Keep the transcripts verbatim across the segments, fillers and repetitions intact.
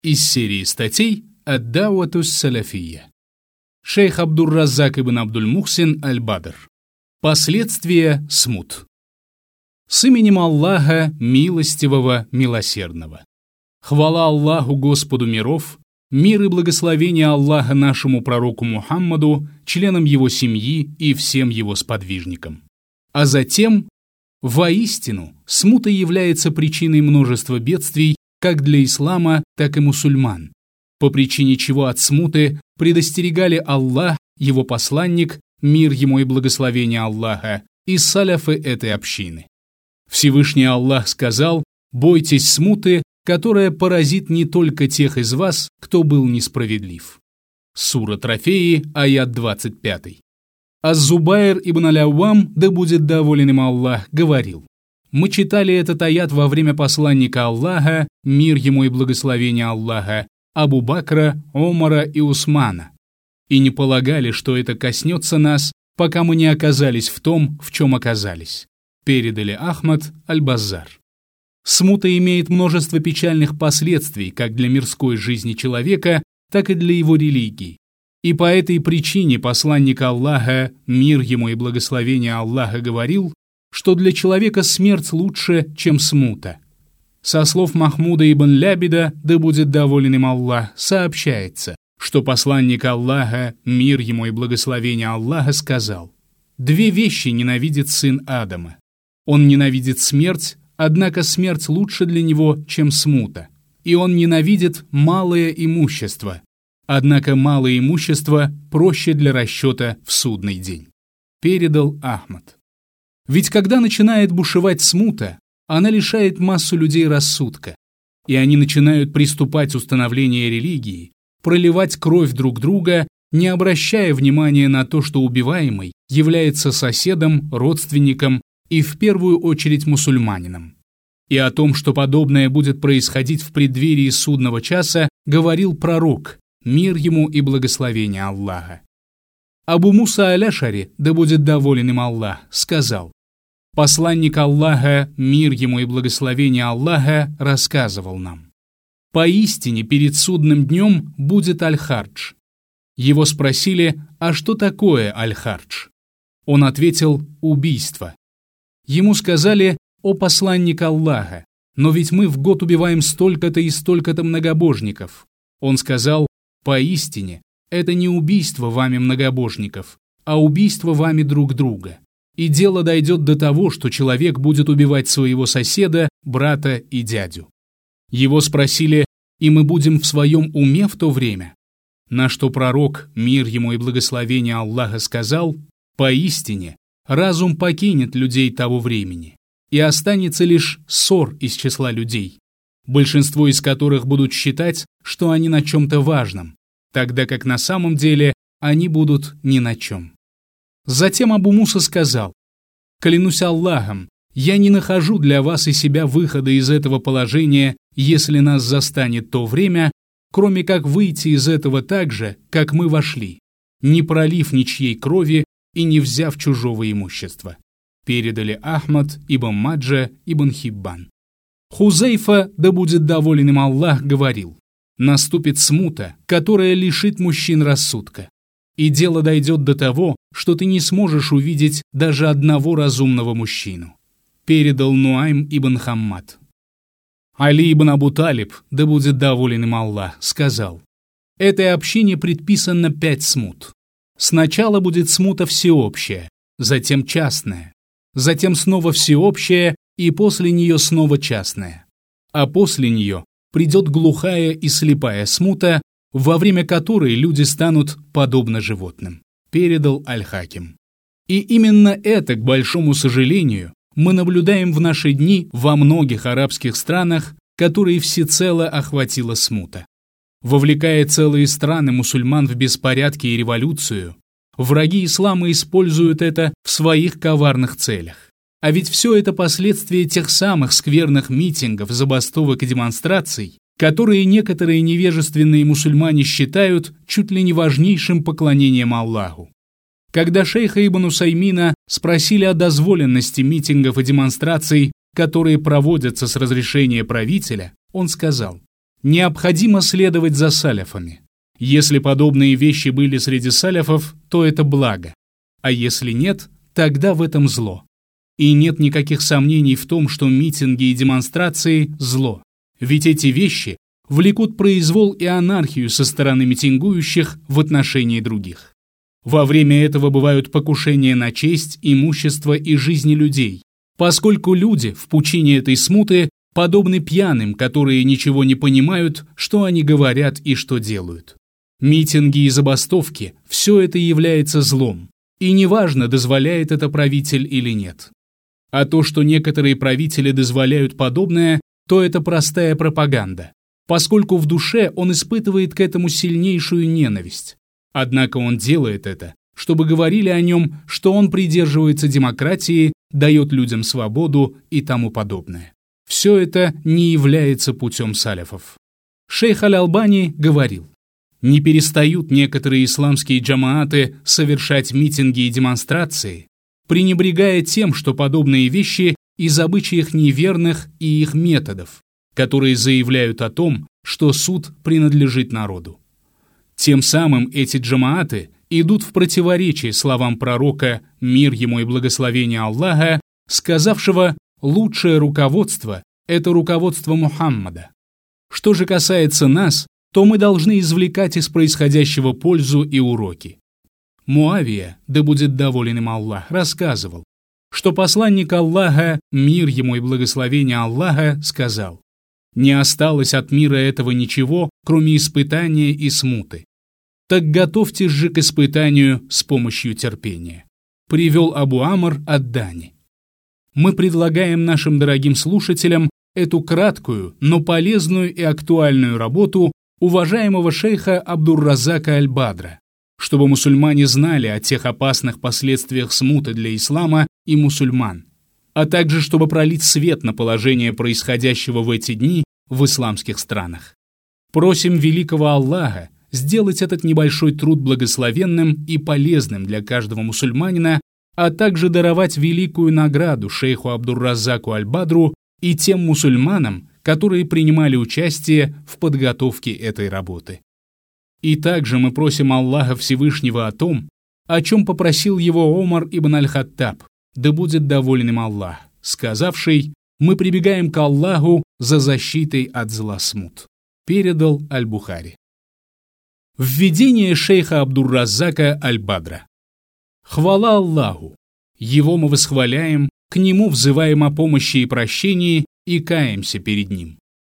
Из серии статей «Ад-Дауатус Салафия». Шейх Абдур-Раззак ибн Абдуль-Мухсин аль-Бадр. Последствия смут. С именем Аллаха, милостивого, милосердного. Хвала Аллаху, Господу миров, мир и благословение Аллаха нашему пророку Мухаммаду, членам его семьи и всем его сподвижникам. А затем, воистину, смута является причиной множества бедствий как для ислама, так и мусульман, по причине чего от смуты предостерегали Аллах, его посланник, мир ему и благословение Аллаха, и саляфы этой общины. Всевышний Аллах сказал: «Бойтесь смуты, которая поразит не только тех из вас, кто был несправедлив». Сура Трофеи, аят двадцать пять. Аз-Зубайр ибн аль-Ауам, да будет доволен им Аллах, говорил: мы читали этот аят во время посланника Аллаха, мир ему и благословение Аллаха, Абу Бакра, Омара и Усмана, и не полагали, что это коснется нас, пока мы не оказались в том, в чем оказались. Передали Ахмад аль-Баззар. Смута имеет множество печальных последствий как для мирской жизни человека, так и для его религии. И по этой причине посланник Аллаха, мир ему и благословение Аллаха, говорил, что для человека смерть лучше, чем смута. Со слов Махмуда ибн Лябида, да будет доволен им Аллах, сообщается, что посланник Аллаха, мир ему и благословение Аллаха, сказал: «Две вещи ненавидит сын Адама. Он ненавидит смерть, однако смерть лучше для него, чем смута. И он ненавидит малое имущество, однако малое имущество проще для расчета в судный день». Передал Ахмад. Ведь когда начинает бушевать смута, она лишает массу людей рассудка, и они начинают приступать к установлению религии, проливать кровь друг друга, не обращая внимания на то, что убиваемый является соседом, родственником и в первую очередь мусульманином. И о том, что подобное будет происходить в преддверии судного часа, говорил пророк, мир ему и благословение Аллаха. Абу Муса аль-Ашари, да будет доволен им Аллах, сказал: посланник Аллаха, мир ему и благословение Аллаха, рассказывал нам: поистине перед судным днем будет аль-Хардж. Его спросили: а что такое аль-Хардж? Он ответил: убийство. Ему сказали: о посланник Аллаха, но ведь мы в год убиваем столько-то и столько-то многобожников. Он сказал: поистине, это не убийство вами многобожников, а убийство вами друг друга. И дело дойдет до того, что человек будет убивать своего соседа, брата и дядю. Его спросили: и мы будем в своем уме в то время? На что пророк, мир ему и благословение Аллаха, сказал: поистине, разум покинет людей того времени, и останется лишь ссор из числа людей, большинство из которых будут считать, что они на чем-то важном, тогда как на самом деле они будут ни на чем. Затем Абу Муса сказал: «Клянусь Аллахом, я не нахожу для вас и себя выхода из этого положения, если нас застанет то время, кроме как выйти из этого так же, как мы вошли, не пролив ничьей крови и не взяв чужого имущества». Передали Ахмад, ибн Маджа, ибн Хиббан. Хузайфа, да будет доволен им Аллах, говорил: наступит смута, которая лишит мужчин рассудка. И дело дойдет до того, что ты не сможешь увидеть даже одного разумного мужчину. Передал Нуайм ибн Хаммад. Али ибн Абу Талиб, да будет доволен им Аллах, сказал: этой общине предписано пять смут. Сначала будет смута всеобщая, затем частная, затем снова всеобщая и после нее снова частная. А после нее придет глухая и слепая смута, во время которой люди станут подобно животным. Передал Аль-Хаким. И именно это, к большому сожалению, мы наблюдаем в наши дни во многих арабских странах, которые всецело охватила смута. Вовлекая целые страны мусульман в беспорядки и революцию, враги ислама используют это в своих коварных целях. А ведь все это последствия тех самых скверных митингов, забастовок и демонстраций, которые некоторые невежественные мусульмане считают чуть ли не важнейшим поклонением Аллаху. Когда шейха Ибн Усаймина спросили о дозволенности митингов и демонстраций, которые проводятся с разрешения правителя, он сказал: Необходимо следовать за саляфами. Если подобные вещи были среди саляфов, то это благо. А если нет, тогда в этом зло. И нет никаких сомнений в том, что митинги и демонстрации – зло. Ведь эти вещи влекут произвол и анархию со стороны митингующих в отношении других. Во время этого бывают покушения на честь, имущество и жизни людей, поскольку люди в пучине этой смуты подобны пьяным, которые ничего не понимают, что они говорят и что делают. Митинги и забастовки – все это является злом, и неважно, дозволяет это правитель или нет. А то, что некоторые правители дозволяют подобное, то это простая пропаганда, поскольку в душе он испытывает к этому сильнейшую ненависть. Однако он делает это, чтобы говорили о нем, что он придерживается демократии, дает людям свободу и тому подобное. Все это не является путем саляфов. Шейх Аль-Албани говорил: не перестают некоторые исламские джамааты совершать митинги и демонстрации, пренебрегая тем, что подобные вещи из обычаев неверных и их методов, которые заявляют о том, что суд принадлежит народу. Тем самым эти джамааты идут в противоречие словам пророка, мир ему и благословение Аллаха, сказавшего: «Лучшее руководство – это руководство Мухаммада». Что же касается нас, то мы должны извлекать из происходящего пользу и уроки. Муавия, да будет доволен им Аллах, рассказывал, что посланник Аллаха, мир ему и благословение Аллаха, сказал: «Не осталось от мира этого ничего, кроме испытания и смуты. Так готовьтесь же к испытанию с помощью терпения». Привел Абу Амр ад-Дани. Мы предлагаем нашим дорогим слушателям эту краткую, но полезную и актуальную работу уважаемого шейха Абдур-Разака аль-Бадра, чтобы мусульмане знали о тех опасных последствиях смуты для ислама и мусульман, а также чтобы пролить свет на положение происходящего в эти дни в исламских странах. Просим великого Аллаха сделать этот небольшой труд благословенным и полезным для каждого мусульманина, а также даровать великую награду шейху Абдур-Разаку аль-Бадру и тем мусульманам, которые принимали участие в подготовке этой работы. И также мы просим Аллаха Всевышнего о том, о чем попросил его Омар ибн аль-Хаттаб, да будет доволен им Аллах, сказавший: «Мы прибегаем к Аллаху за защитой от зла смут». Передал Аль-Бухари. Введение шейха Абдур-Разака аль-Бадра. Хвала Аллаху! Его мы восхваляем, к Нему взываем о помощи и прощении и каемся перед Ним.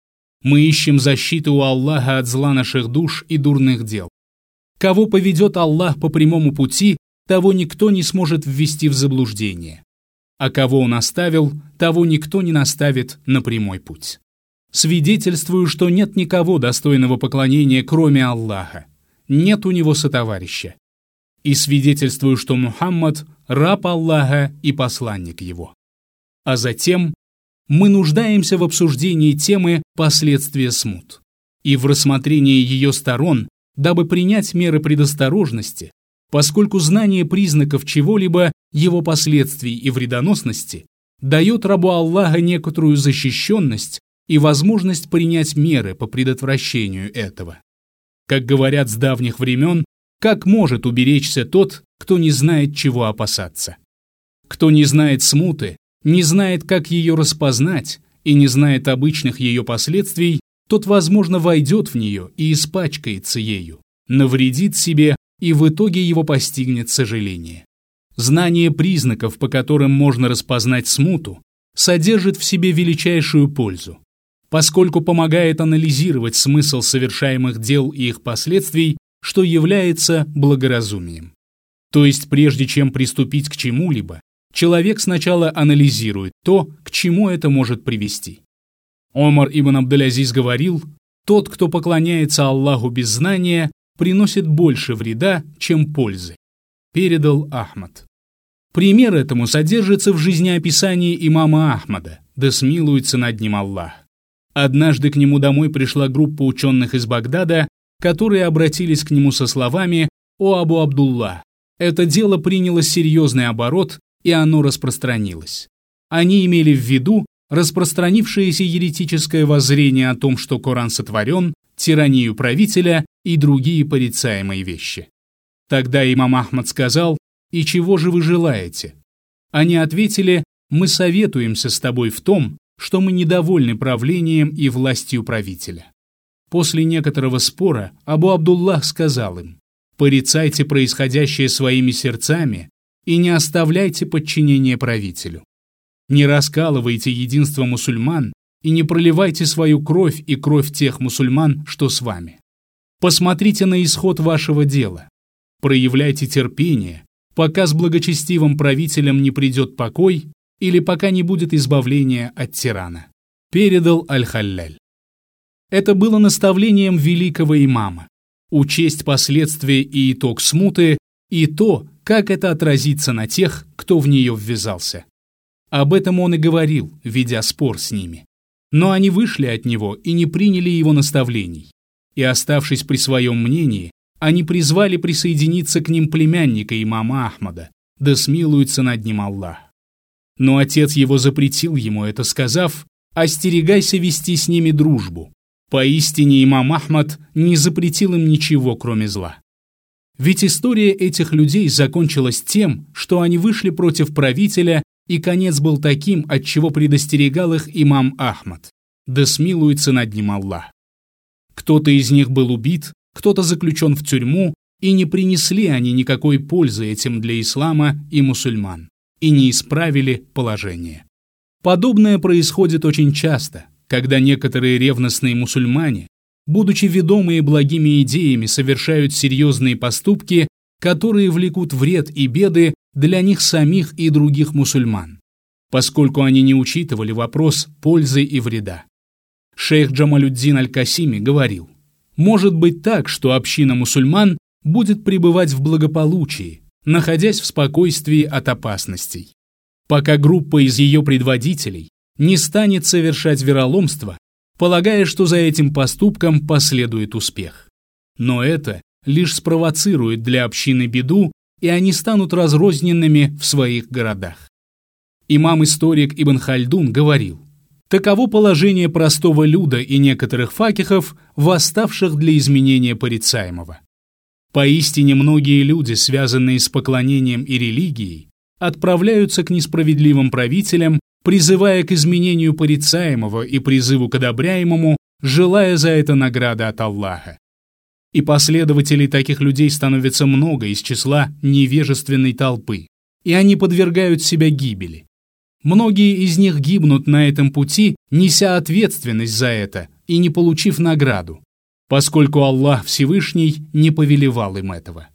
Мы ищем защиты у Аллаха от зла наших душ и дурных дел. Кого поведет Аллах по прямому пути, того никто не сможет ввести в заблуждение. А кого Он оставил, того никто не наставит на прямой путь. Свидетельствую, что нет никого достойного поклонения, кроме Аллаха. Нет у Него сотоварища. И свидетельствую, что Мухаммад – раб Аллаха и посланник Его. А затем мы нуждаемся в обсуждении темы «Последствия смут» и в рассмотрении ее сторон, дабы принять меры предосторожности, поскольку знание признаков чего-либо, его последствий и вредоносности дает рабу Аллаха некоторую защищенность и возможность принять меры по предотвращению этого. Как говорят с давних времен, как может уберечься тот, кто не знает, чего опасаться? Кто не знает смуты, не знает, как ее распознать, и не знает обычных ее последствий, тот, возможно, войдет в нее и испачкается ею, навредит себе, и в итоге его постигнет сожаление. Знание признаков, по которым можно распознать смуту, содержит в себе величайшую пользу, поскольку помогает анализировать смысл совершаемых дел и их последствий, что является благоразумием. То есть, прежде чем приступить к чему-либо, человек сначала анализирует то, к чему это может привести. Омар ибн Абдуль-Азиз говорил: «Тот, кто поклоняется Аллаху без знания, приносит больше вреда, чем пользы». Передал Ахмад. Пример этому содержится в жизнеописании имама Ахмада, да смилуется над ним Аллах. Однажды к нему домой пришла группа ученых из Багдада, которые обратились к нему со словами: «О Абу Абдулла, это дело приняло серьезный оборот, и оно распространилось». Они имели в виду, распространившееся еретическое воззрение о том, что Коран сотворен, тиранию правителя и другие порицаемые вещи. Тогда имам Ахмад сказал: «И чего же вы желаете?» Они ответили: «Мы советуемся с тобой в том, что мы недовольны правлением и властью правителя». После некоторого спора Абу Абдуллах сказал им: «Порицайте происходящее своими сердцами и не оставляйте подчинение правителю. Не раскалывайте единство мусульман и не проливайте свою кровь и кровь тех мусульман, что с вами. Посмотрите на исход вашего дела. Проявляйте терпение, пока с благочестивым правителем не придет покой или пока не будет избавления от тирана», передал Аль-Халляль. Это было наставлением великого имама – учесть последствия и итог смуты и то, как это отразится на тех, кто в нее ввязался. Об этом он и говорил, ведя спор с ними. Но они вышли от него и не приняли его наставлений. И, оставшись при своем мнении, они призвали присоединиться к ним племянника имама Ахмада, да смилуется над ним Аллах. Но отец его запретил ему это, сказав: «Остерегайся вести с ними дружбу». Поистине имам Ахмад не запретил им ничего, кроме зла. Ведь история этих людей закончилась тем, что они вышли против правителя, и конец был таким, от чего предостерегал их имам Ахмад. Да смилуется над ним Аллах. Кто-то из них был убит, кто-то заключен в тюрьму, и не принесли они никакой пользы этим для ислама и мусульман, и не исправили положение. Подобное происходит очень часто, когда некоторые ревностные мусульмане, будучи ведомые благими идеями, совершают серьезные поступки, которые влекут вред и беды для них самих и других мусульман, поскольку они не учитывали вопрос пользы и вреда. Шейх Джамалюддин Аль-Касими говорил: «Может быть так, что община мусульман будет пребывать в благополучии, находясь в спокойствии от опасностей, пока группа из ее предводителей не станет совершать вероломство, полагая, что за этим поступком последует успех. Но это лишь спровоцирует для общины беду, и они станут разрозненными в своих городах». Имам-историк Ибн Хальдун говорил: «Таково положение простого люда и некоторых факихов, восставших для изменения порицаемого. Поистине многие люди, связанные с поклонением и религией, отправляются к несправедливым правителям, призывая к изменению порицаемого и призыву к одобряемому, желая за это награды от Аллаха. И последователей таких людей становится много из числа невежественной толпы, и они подвергают себя гибели. Многие из них гибнут на этом пути, неся ответственность за это и не получив награду, поскольку Аллах Всевышний не повелевал им этого.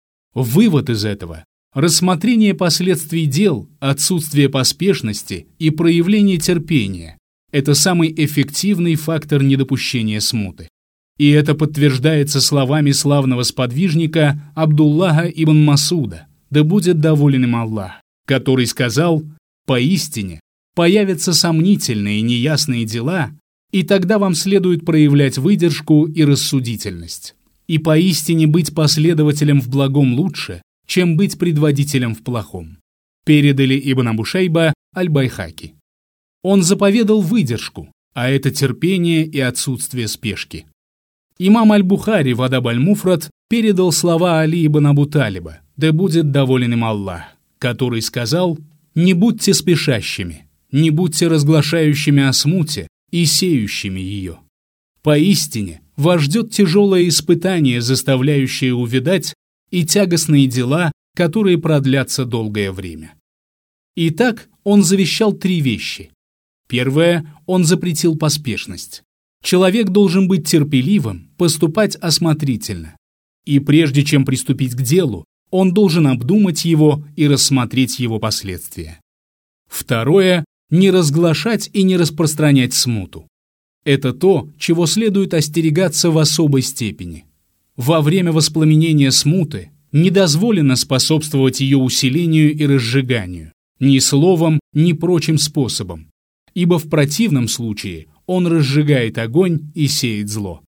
Вывод из этого – рассмотрение последствий дел, отсутствие поспешности и проявление терпения – это самый эффективный фактор недопущения смуты. И это подтверждается словами славного сподвижника Абдуллаха ибн Масуда, да будет доволен им Аллах, который сказал: «Поистине появятся сомнительные и неясные дела, и тогда вам следует проявлять выдержку и рассудительность. И поистине быть последователем в благом лучше, чем быть предводителем в плохом», передали Ибн Абу Шейба Аль-Байхаки. Он заповедал выдержку, а это терпение и отсутствие спешки. Имам Аль-Бухари в Адаб Аль-Муфрад передал слова Али ибн Абу Талиба, да будет доволен им Аллах, который сказал: «Не будьте спешащими, не будьте разглашающими о смуте и сеющими ее. Поистине вас ждет тяжелое испытание, заставляющее увядать, и тягостные дела, которые продлятся долгое время». Итак, он завещал три вещи. Первое, он запретил поспешность. Человек должен быть терпеливым, поступать осмотрительно. И прежде чем приступить к делу, он должен обдумать его и рассмотреть его последствия. Второе, не разглашать и не распространять смуту. Это то, чего следует остерегаться в особой степени. Во время воспламенения смуты не дозволено способствовать ее усилению и разжиганию, ни словом, ни прочим способом, ибо в противном случае он разжигает огонь и сеет зло.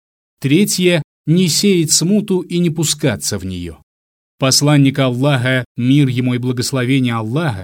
Третье, не сеять смуту и не пускаться в нее. Посланник Аллаха, мир ему и благословение Аллаха,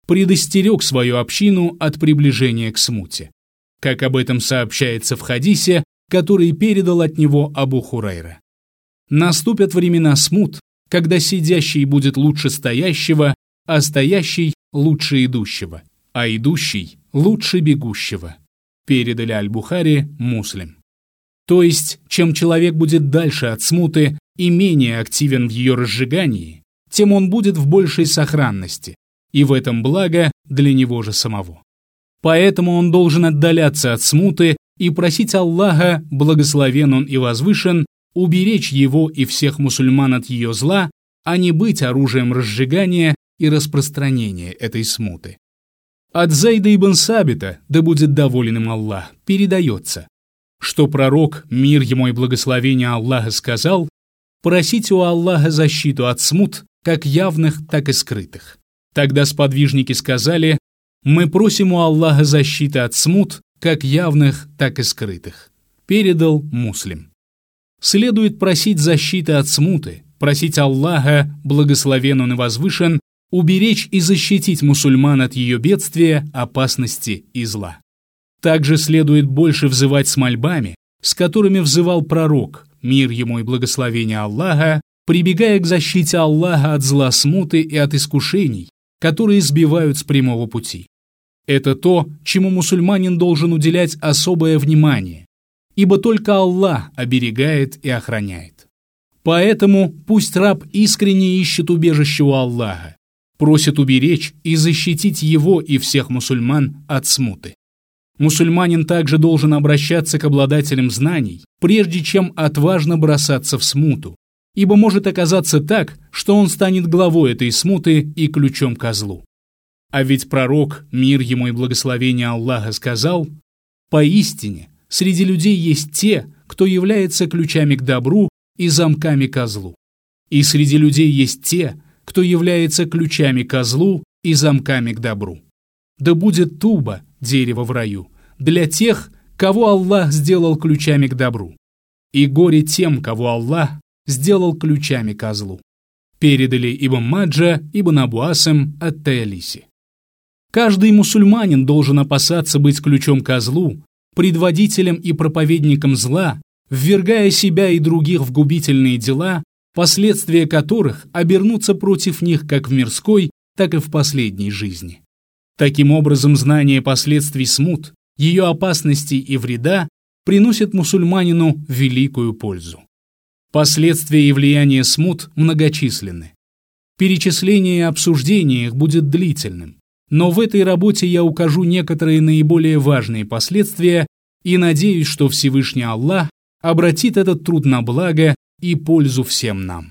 предостерег свою общину от приближения к смуте, как об этом сообщается в хадисе, который передал от него Абу Хурайра. Наступят времена смут, когда сидящий будет лучше стоящего, а стоящий лучше идущего, а идущий лучше бегущего. Передали Аль-Бухари, Муслим. То есть, чем человек будет дальше от смуты и менее активен в ее разжигании, тем он будет в большей сохранности, и в этом благо для него же самого. Поэтому он должен отдаляться от смуты и просить Аллаха, благословен он и возвышен, уберечь его и всех мусульман от ее зла, а не быть оружием разжигания и распространения этой смуты. От Зайда ибн Сабита, да будет доволен им Аллах, передается, что пророк, мир ему и благословение Аллаха, сказал: «Просите у Аллаха защиту от смут, как явных, так и скрытых». Тогда сподвижники сказали: «Мы просим у Аллаха защиты от смут, как явных, так и скрытых». Передал Муслим. Следует просить защиты от смуты, просить Аллаха, благословен он и возвышен, уберечь и защитить мусульман от ее бедствия, опасности и зла. Также следует больше взывать с мольбами, с которыми взывал пророк, мир ему и благословение Аллаха, прибегая к защите Аллаха от зла смуты и от искушений, которые сбивают с прямого пути. Это то, чему мусульманин должен уделять особое внимание, ибо только Аллах оберегает и охраняет. Поэтому пусть раб искренне ищет убежище у Аллаха, просит уберечь и защитить его и всех мусульман от смуты. Мусульманин также должен обращаться к обладателям знаний, прежде чем отважно бросаться в смуту, ибо может оказаться так, что он станет главой этой смуты и ключом ко злу. А ведь пророк, мир ему и благословение Аллаха, сказал: «Поистине, среди людей есть те, кто является ключами к добру и замками ко злу. И среди людей есть те, кто является ключами ко злу и замками к добру. Да будет туба, дерево в раю, для тех, кого Аллах сделал ключами к добру, и горе тем, кого Аллах сделал ключами ко злу». Передали Ибн Маджа, Ибн Абу Асим ат-Таялиси. Каждый мусульманин должен опасаться быть ключом ко злу, предводителем и проповедником зла, ввергая себя и других в губительные дела, последствия которых обернутся против них как в мирской, так и в последней жизни. Таким образом, знание последствий смут, ее опасностей и вреда приносит мусульманину великую пользу. Последствия и влияние смут многочисленны. Перечисление и обсуждение их будет длительным, но в этой работе я укажу некоторые наиболее важные последствия и надеюсь, что Всевышний Аллах обратит этот труд на благо и пользу всем нам.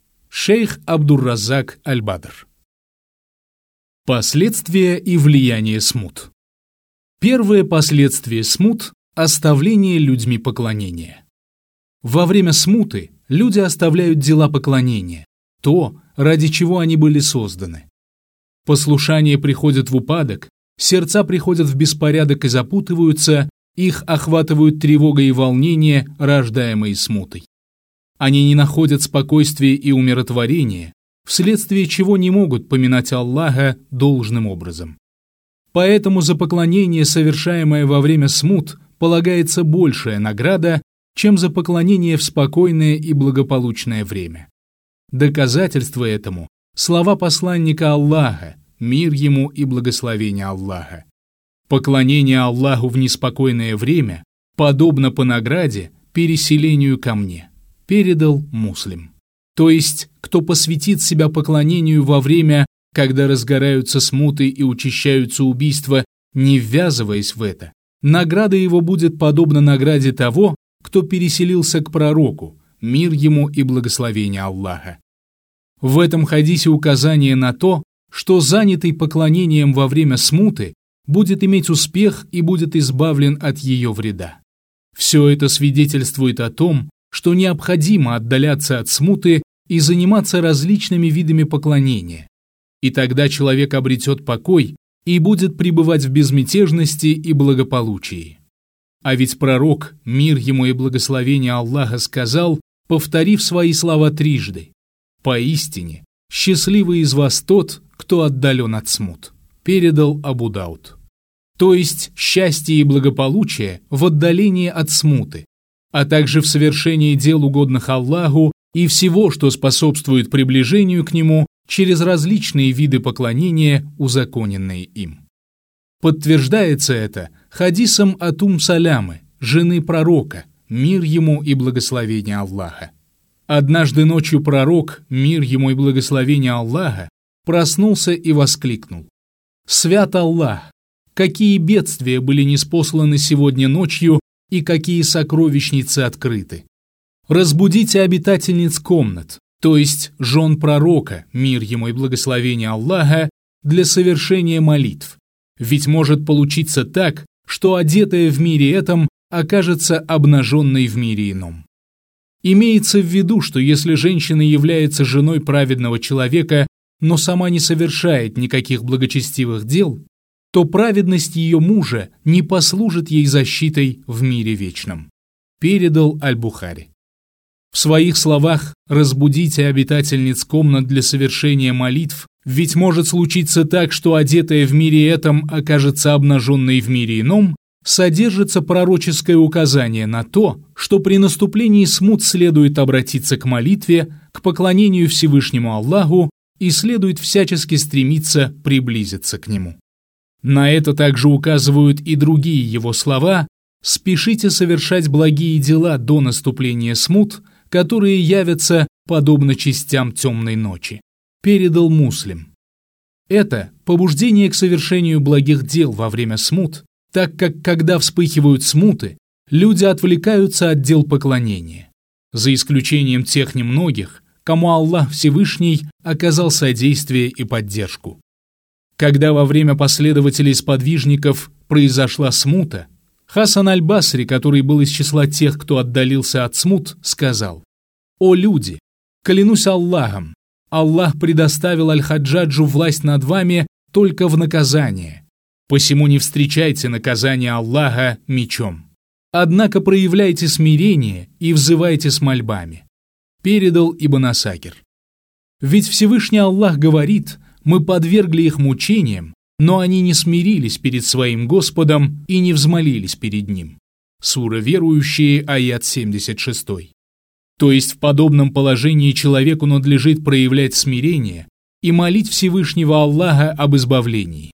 Шейх Абдур-Раззак Аль-Бадр. Последствия и влияние смут. Первое последствие смут – оставление людьми поклонения. Во время смуты люди оставляют дела поклонения, то, ради чего они были созданы. Послушание приходит в упадок, сердца приходят в беспорядок и запутываются, их охватывают тревога и волнение, рождаемые смутой. Они не находят спокойствия и умиротворения, вследствие чего не могут поминать Аллаха должным образом. Поэтому за поклонение, совершаемое во время смут, полагается большая награда, чем за поклонение в спокойное и благополучное время. Доказательство этому – слова посланника Аллаха, мир ему и благословение Аллаха. Поклонение Аллаху в неспокойное время подобно по награде переселению ко мне. Передал Муслим. То есть, кто посвятит себя поклонению во время, когда разгораются смуты и учащаются убийства, не ввязываясь в это, награда его будет подобна награде того, кто переселился к пророку, мир ему и благословение Аллаха. В этом хадисе указание на то, что занятый поклонением во время смуты будет иметь успех и будет избавлен от ее вреда. Все это свидетельствует о том, что необходимо отдаляться от смуты и заниматься различными видами поклонения, и тогда человек обретет покой и будет пребывать в безмятежности и благополучии. А ведь пророк, мир ему и благословение Аллаха, сказал, повторив свои слова трижды: «Поистине, счастливый из вас тот, кто отдален от смут». передал Абу Дауд. То есть счастье и благополучие в отдалении от смуты, а также в совершении дел, угодных Аллаху, и всего, что способствует приближению к Нему через различные виды поклонения, узаконенные им. Подтверждается это хадисом от Ум Салямы, жены пророка, мир ему и благословение Аллаха. Однажды ночью пророк, мир ему и благословение Аллаха, проснулся и воскликнул: «Свят Аллах! Какие бедствия были ниспосланы сегодня ночью и какие сокровищницы открыты! Разбудите обитательниц комнат, то есть жен пророка, мир ему и благословение Аллаха, для совершения молитв. Ведь может получиться так, что одетая в мире этом окажется обнаженной в мире ином». Имеется в виду, что если женщина является женой праведного человека, но сама не совершает никаких благочестивых дел, то праведность ее мужа не послужит ей защитой в мире вечном. Передал Аль-Бухари. В своих словах «разбудите обитательниц комнат для совершения молитв», ведь может случиться так, что одетая в мире этом окажется обнаженной в мире ином, содержится пророческое указание на то, что при наступлении смут следует обратиться к молитве, к поклонению Всевышнему Аллаху и следует всячески стремиться приблизиться к Нему. На это также указывают и другие его слова: «Спешите совершать благие дела до наступления смут, которые явятся подобно частям темной ночи», передал Муслим. Это побуждение к совершению благих дел во время смут, так как когда вспыхивают смуты, люди отвлекаются от дел поклонения, за исключением тех немногих, кому Аллах Всевышний оказал содействие и поддержку. Когда во время последователей сподвижников произошла смута, Хасан аль-Басри, который был из числа тех, кто отдалился от смут, сказал: «О люди, клянусь Аллахом, Аллах предоставил Аль-Хаджаджу власть над вами только в наказание, посему не встречайте наказание Аллаха мечом. Однако проявляйте смирение и взывайте с мольбами», передал Ибн Асакир. Ведь Всевышний Аллах говорит: «Мы подвергли их мучениям, но они не смирились перед своим Господом и не взмолились перед Ним». Сура Верующие, аят семьдесят шесть. То есть в подобном положении человеку надлежит проявлять смирение и молить Всевышнего Аллаха об избавлении.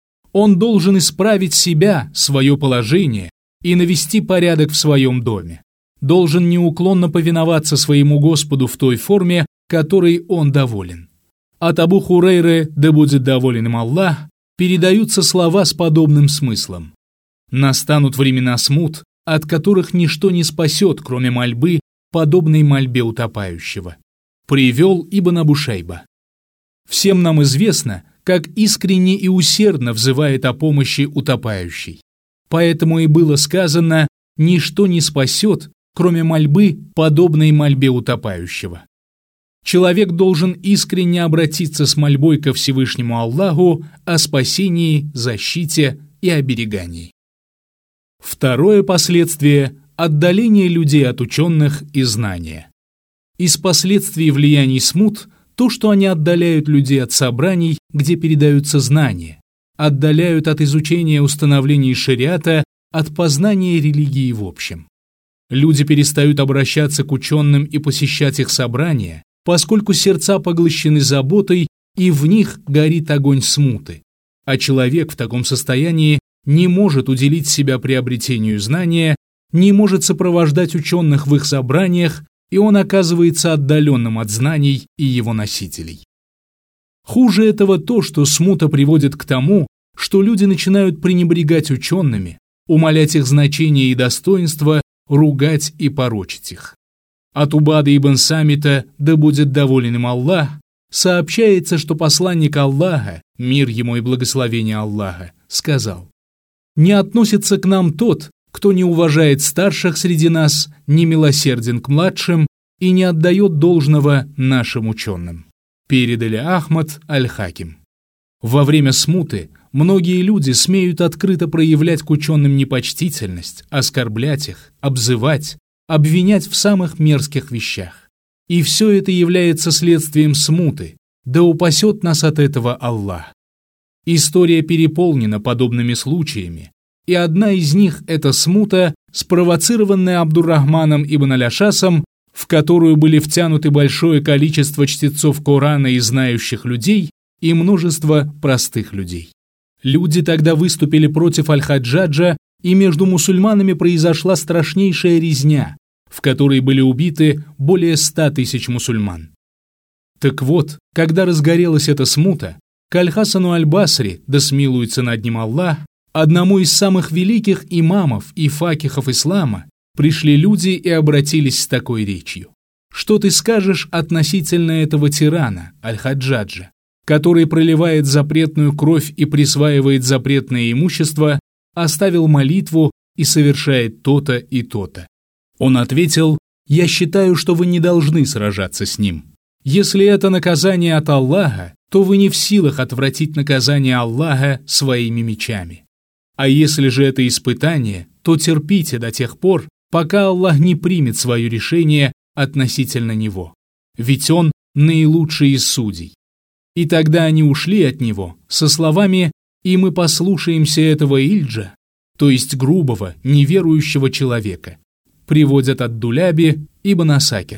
Он должен исправить себя, свое положение и навести порядок в своем доме. Должен неуклонно повиноваться своему Господу в той форме, которой он доволен. От Абу Хурейры, да будет доволен им Аллах, передаются слова с подобным смыслом: «Настанут времена смут, от которых ничто не спасет, кроме мольбы, подобной мольбе утопающего». Привел Ибн Абу Шейба. Всем нам известно, как искренне и усердно взывает о помощи утопающий. Поэтому и было сказано: «Ничто не спасет, кроме мольбы, подобной мольбе утопающего». Человек должен искренне обратиться с мольбой ко Всевышнему Аллаху о спасении, защите и оберегании. Второе последствие – отдаление людей от ученых и знания. Из последствий влияний смут – то, что они отдаляют людей от собраний, где передаются знания, отдаляют от изучения установлений шариата, от познания религии в общем. Люди перестают обращаться к ученым и посещать их собрания, поскольку сердца поглощены заботой, и в них горит огонь смуты. А человек в таком состоянии не может уделить себя приобретению знания, не может сопровождать ученых в их собраниях, и он оказывается отдаленным от знаний и его носителей. Хуже этого то, что смута приводит к тому, что люди начинают пренебрегать учеными, умалять их значение и достоинство, ругать и порочить их. От Убады ибн Самита, да будет доволен им Аллах, сообщается, что посланник Аллаха, мир ему и благословение Аллаха, сказал: «Не относится к нам тот, кто не уважает старших среди нас, не милосерден к младшим и не отдает должного нашим ученым». Передали Ахмад Аль-Хаким. Во время смуты многие люди смеют открыто проявлять к ученым непочтительность, оскорблять их, обзывать, обвинять в самых мерзких вещах. И все это является следствием смуты, да упасет нас от этого Аллах. История переполнена подобными случаями, и одна из них – это смута, спровоцированная Абдур-Рахманом ибн аль-Ашасом, в которую были втянуты большое количество чтецов Корана и знающих людей и множество простых людей. Люди тогда выступили против Аль-Хаджаджа, и между мусульманами произошла страшнейшая резня, в которой были убиты более ста тысяч мусульман. Так вот, когда разгорелась эта смута, к Аль-Хасану аль-Басри, да смилуется над ним Аллах, одному из самых великих имамов и факихов ислама, пришли люди и обратились с такой речью: «Что ты скажешь относительно этого тирана, Аль-Хаджаджа, который проливает запретную кровь и присваивает запретное имущество, оставил молитву и совершает то-то и то-то?» Он ответил: «Я считаю, что вы не должны сражаться с ним. Если это наказание от Аллаха, то вы не в силах отвратить наказание Аллаха своими мечами. А если же это испытание, то терпите до тех пор, пока Аллах не примет свое решение относительно него, ведь Он наилучший из судей». И тогда они ушли от него со словами: «И мы послушаемся этого Ильджа», то есть грубого, неверующего человека. Приводят от Дуляби ибн Асакир.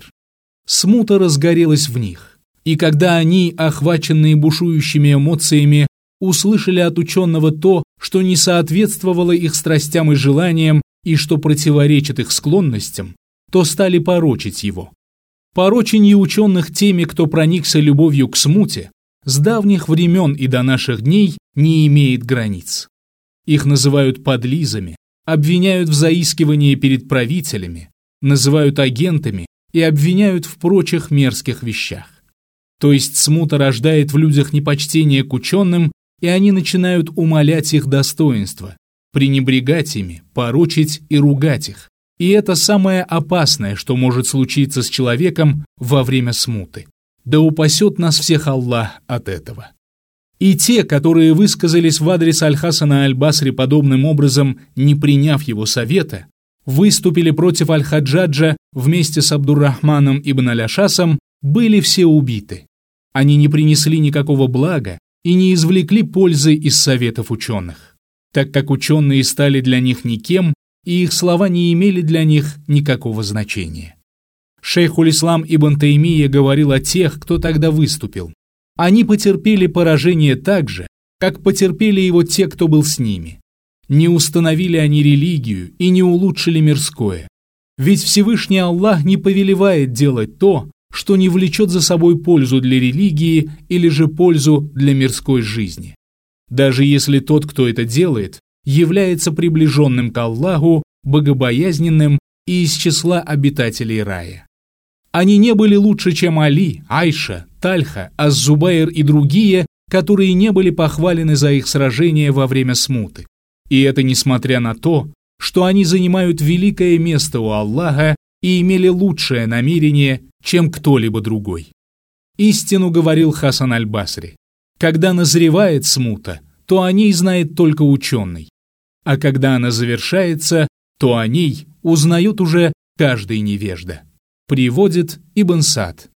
Смута разгорелась в них, и когда они, охваченные бушующими эмоциями, услышали от ученого то, что не соответствовало их страстям и желаниям и что противоречит их склонностям, то стали порочить его. Пороченье ученых теми, кто проникся любовью к смуте, с давних времен и до наших дней не имеет границ. Их называют подлизами, обвиняют в заискивании перед правителями, называют агентами и обвиняют в прочих мерзких вещах. То есть смута рождает в людях непочтение к ученым, и они начинают умалять их достоинства, пренебрегать ими, порочить и ругать их. И это самое опасное, что может случиться с человеком во время смуты. Да упасет нас всех Аллах от этого. И те, которые высказались в адрес Аль-Хасана аль-Басри подобным образом, не приняв его совета, выступили против Аль-Хаджаджа вместе с Абдур-Рахманом ибн аль-Ашасом, были все убиты. Они не принесли никакого блага и не извлекли пользы из советов ученых, так как ученые стали для них никем, и их слова не имели для них никакого значения. Шейхуль-Ислам ибн Таймия говорил о тех, кто тогда выступил. Они потерпели поражение так же, как потерпели его те, кто был с ними. Не установили они религию и не улучшили мирское. Ведь Всевышний Аллах не повелевает делать то, что не влечет за собой пользу для религии или же пользу для мирской жизни. Даже если тот, кто это делает, является приближенным к Аллаху, богобоязненным и из числа обитателей рая. Они не были лучше, чем Али, Айша, Тальха, Аз-Зубайр и другие, которые не были похвалены за их сражения во время смуты. И это несмотря на то, что они занимают великое место у Аллаха и имели лучшее намерение, чем кто-либо другой. Истину говорил Хасан аль-Басри: когда назревает смута, то о ней знает только ученый, а когда она завершается, то о ней узнает уже каждый невежда. Приводит Ибн Сад.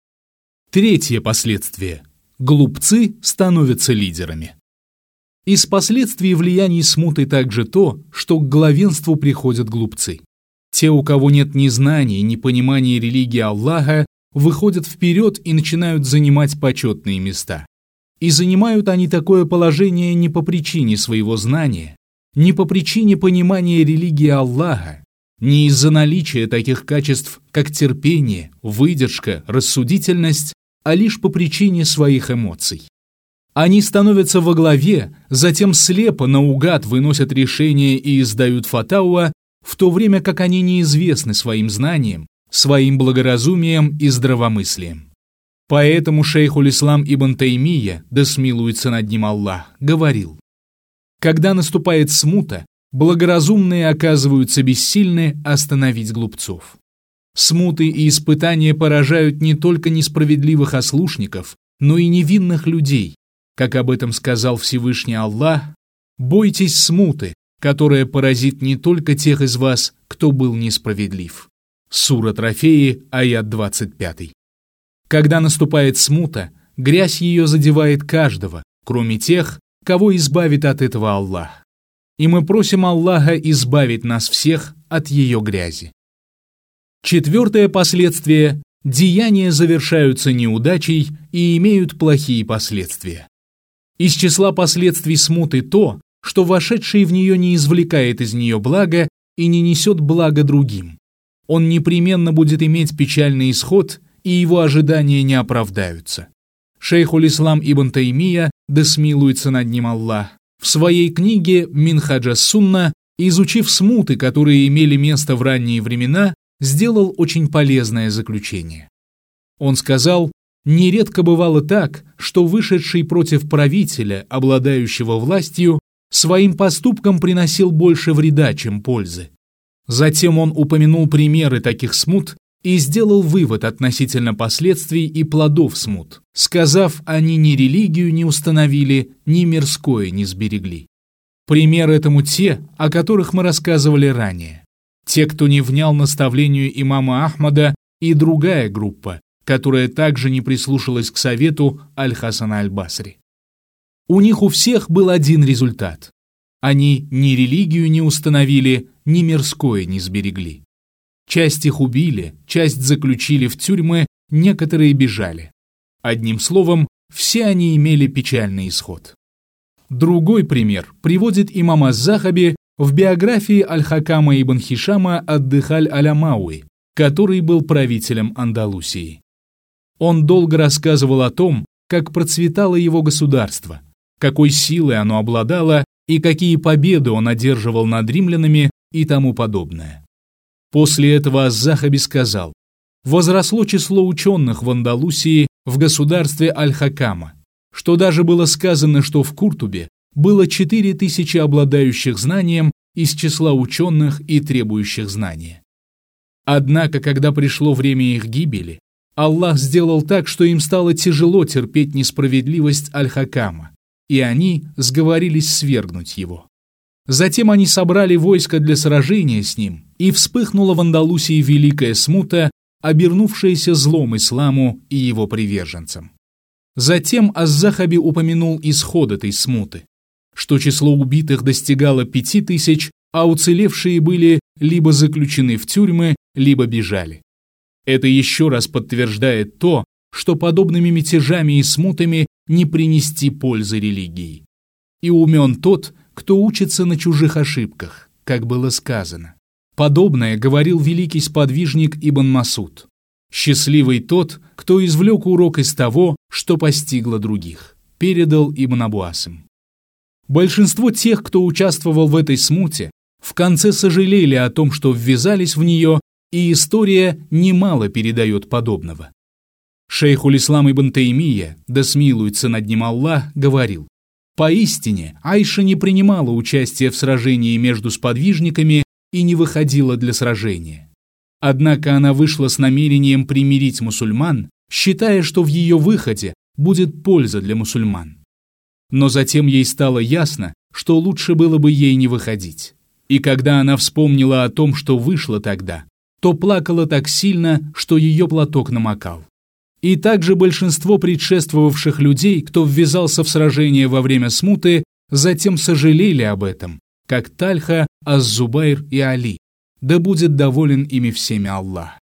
Третье последствие. Глупцы становятся лидерами. Из последствий влияний смуты также то, что к главенству приходят глупцы. Те, у кого нет ни знаний, ни понимания религии Аллаха, выходят вперед и начинают занимать почетные места. И занимают они такое положение не по причине своего знания, не по причине понимания религии Аллаха, не из-за наличия таких качеств, как терпение, выдержка, рассудительность, а лишь по причине своих эмоций. Они становятся во главе, затем слепо наугад выносят решения и издают фатауа, в то время как они неизвестны своим знанием, своим благоразумием и здравомыслием. Поэтому шейхуль-Ислам ибн Таймия, да смилуется над ним Аллах, говорил: когда наступает смута, благоразумные оказываются бессильны остановить глупцов. Смуты и испытания поражают не только несправедливых ослушников, но и невинных людей. Как об этом сказал Всевышний Аллах: «Бойтесь смуты, которая поразит не только тех из вас, кто был несправедлив». Сура Трофеи, аят двадцать пять. Когда наступает смута, грязь ее задевает каждого, кроме тех, кого избавит от этого Аллах. И мы просим Аллаха избавить нас всех от ее грязи. Четвертое последствие – деяния завершаются неудачей и имеют плохие последствия. Из числа последствий смуты то, что вошедший в нее не извлекает из нее блага и не несет блага другим. Он непременно будет иметь печальный исход, и его ожидания не оправдаются. Шейхуль-Ислам ибн Таймия, да смилуется над ним Аллах, в своей книге «Минхадж ас-Сунна», изучив смуты, которые имели место в ранние времена, сделал очень полезное заключение. Он сказал: «Нередко бывало так, что вышедший против правителя, обладающего властью, своим поступком приносил больше вреда, чем пользы. Затем он упомянул примеры таких смут и сделал вывод относительно последствий и плодов смут, сказав, они ни религию не установили, ни мирское не сберегли. Пример этому те, о которых мы рассказывали ранее. Те, кто не внял наставлению имама Ахмада, и другая группа, которая также не прислушалась к совету Аль-Хасана Аль-Басри. У них у всех был один результат. Они ни религию не установили, ни мирское не сберегли. Часть их убили, часть заключили в тюрьмы, некоторые бежали. Одним словом, все они имели печальный исход. Другой пример приводит имам аз-Захаби в биографии Аль-Хакама ибн Хишама ад-Дихаль аль-Амауи, который был правителем Андалусии. Он долго рассказывал о том, как процветало его государство, какой силой оно обладало и какие победы он одерживал над римлянами и тому подобное. После этого аз-Захаби сказал: возросло число ученых в Андалусии в государстве Аль-Хакама, что даже было сказано, что в Куртубе было четыре тысячи обладающих знанием из числа ученых и требующих знания. Однако, когда пришло время их гибели, Аллах сделал так, что им стало тяжело терпеть несправедливость Аль-Хакама, и они сговорились свергнуть его. Затем они собрали войско для сражения с ним, и вспыхнула в Андалусии великая смута, обернувшаяся злом исламу и его приверженцам. Затем аз-Захаби упомянул исход этой смуты, что число убитых достигало пяти тысяч, а уцелевшие были либо заключены в тюрьмы, либо бежали. Это еще раз подтверждает то, что подобными мятежами и смутами не принести пользы религии. И умен тот, кто учится на чужих ошибках, как было сказано. Подобное говорил великий сподвижник Ибн Масуд. Счастливый тот, кто извлек урок из того, что постигло других, передал Ибн Абуасим. Большинство тех, кто участвовал в этой смуте, в конце сожалели о том, что ввязались в нее, и история немало передает подобного. Шейхуль-Ислам ибн Таймия, да смилуется над ним Аллах, говорил: поистине Айша не принимала участия в сражении между сподвижниками и не выходила для сражения. Однако она вышла с намерением примирить мусульман, считая, что в ее выходе будет польза для мусульман. Но затем ей стало ясно, что лучше было бы ей не выходить. И когда она вспомнила о том, что вышла тогда, то плакала так сильно, что ее платок намокал. И также большинство предшествовавших людей, кто ввязался в сражение во время смуты, затем сожалели об этом, как Тальха, аз-Зубайр и Али, да будет доволен ими всеми Аллах.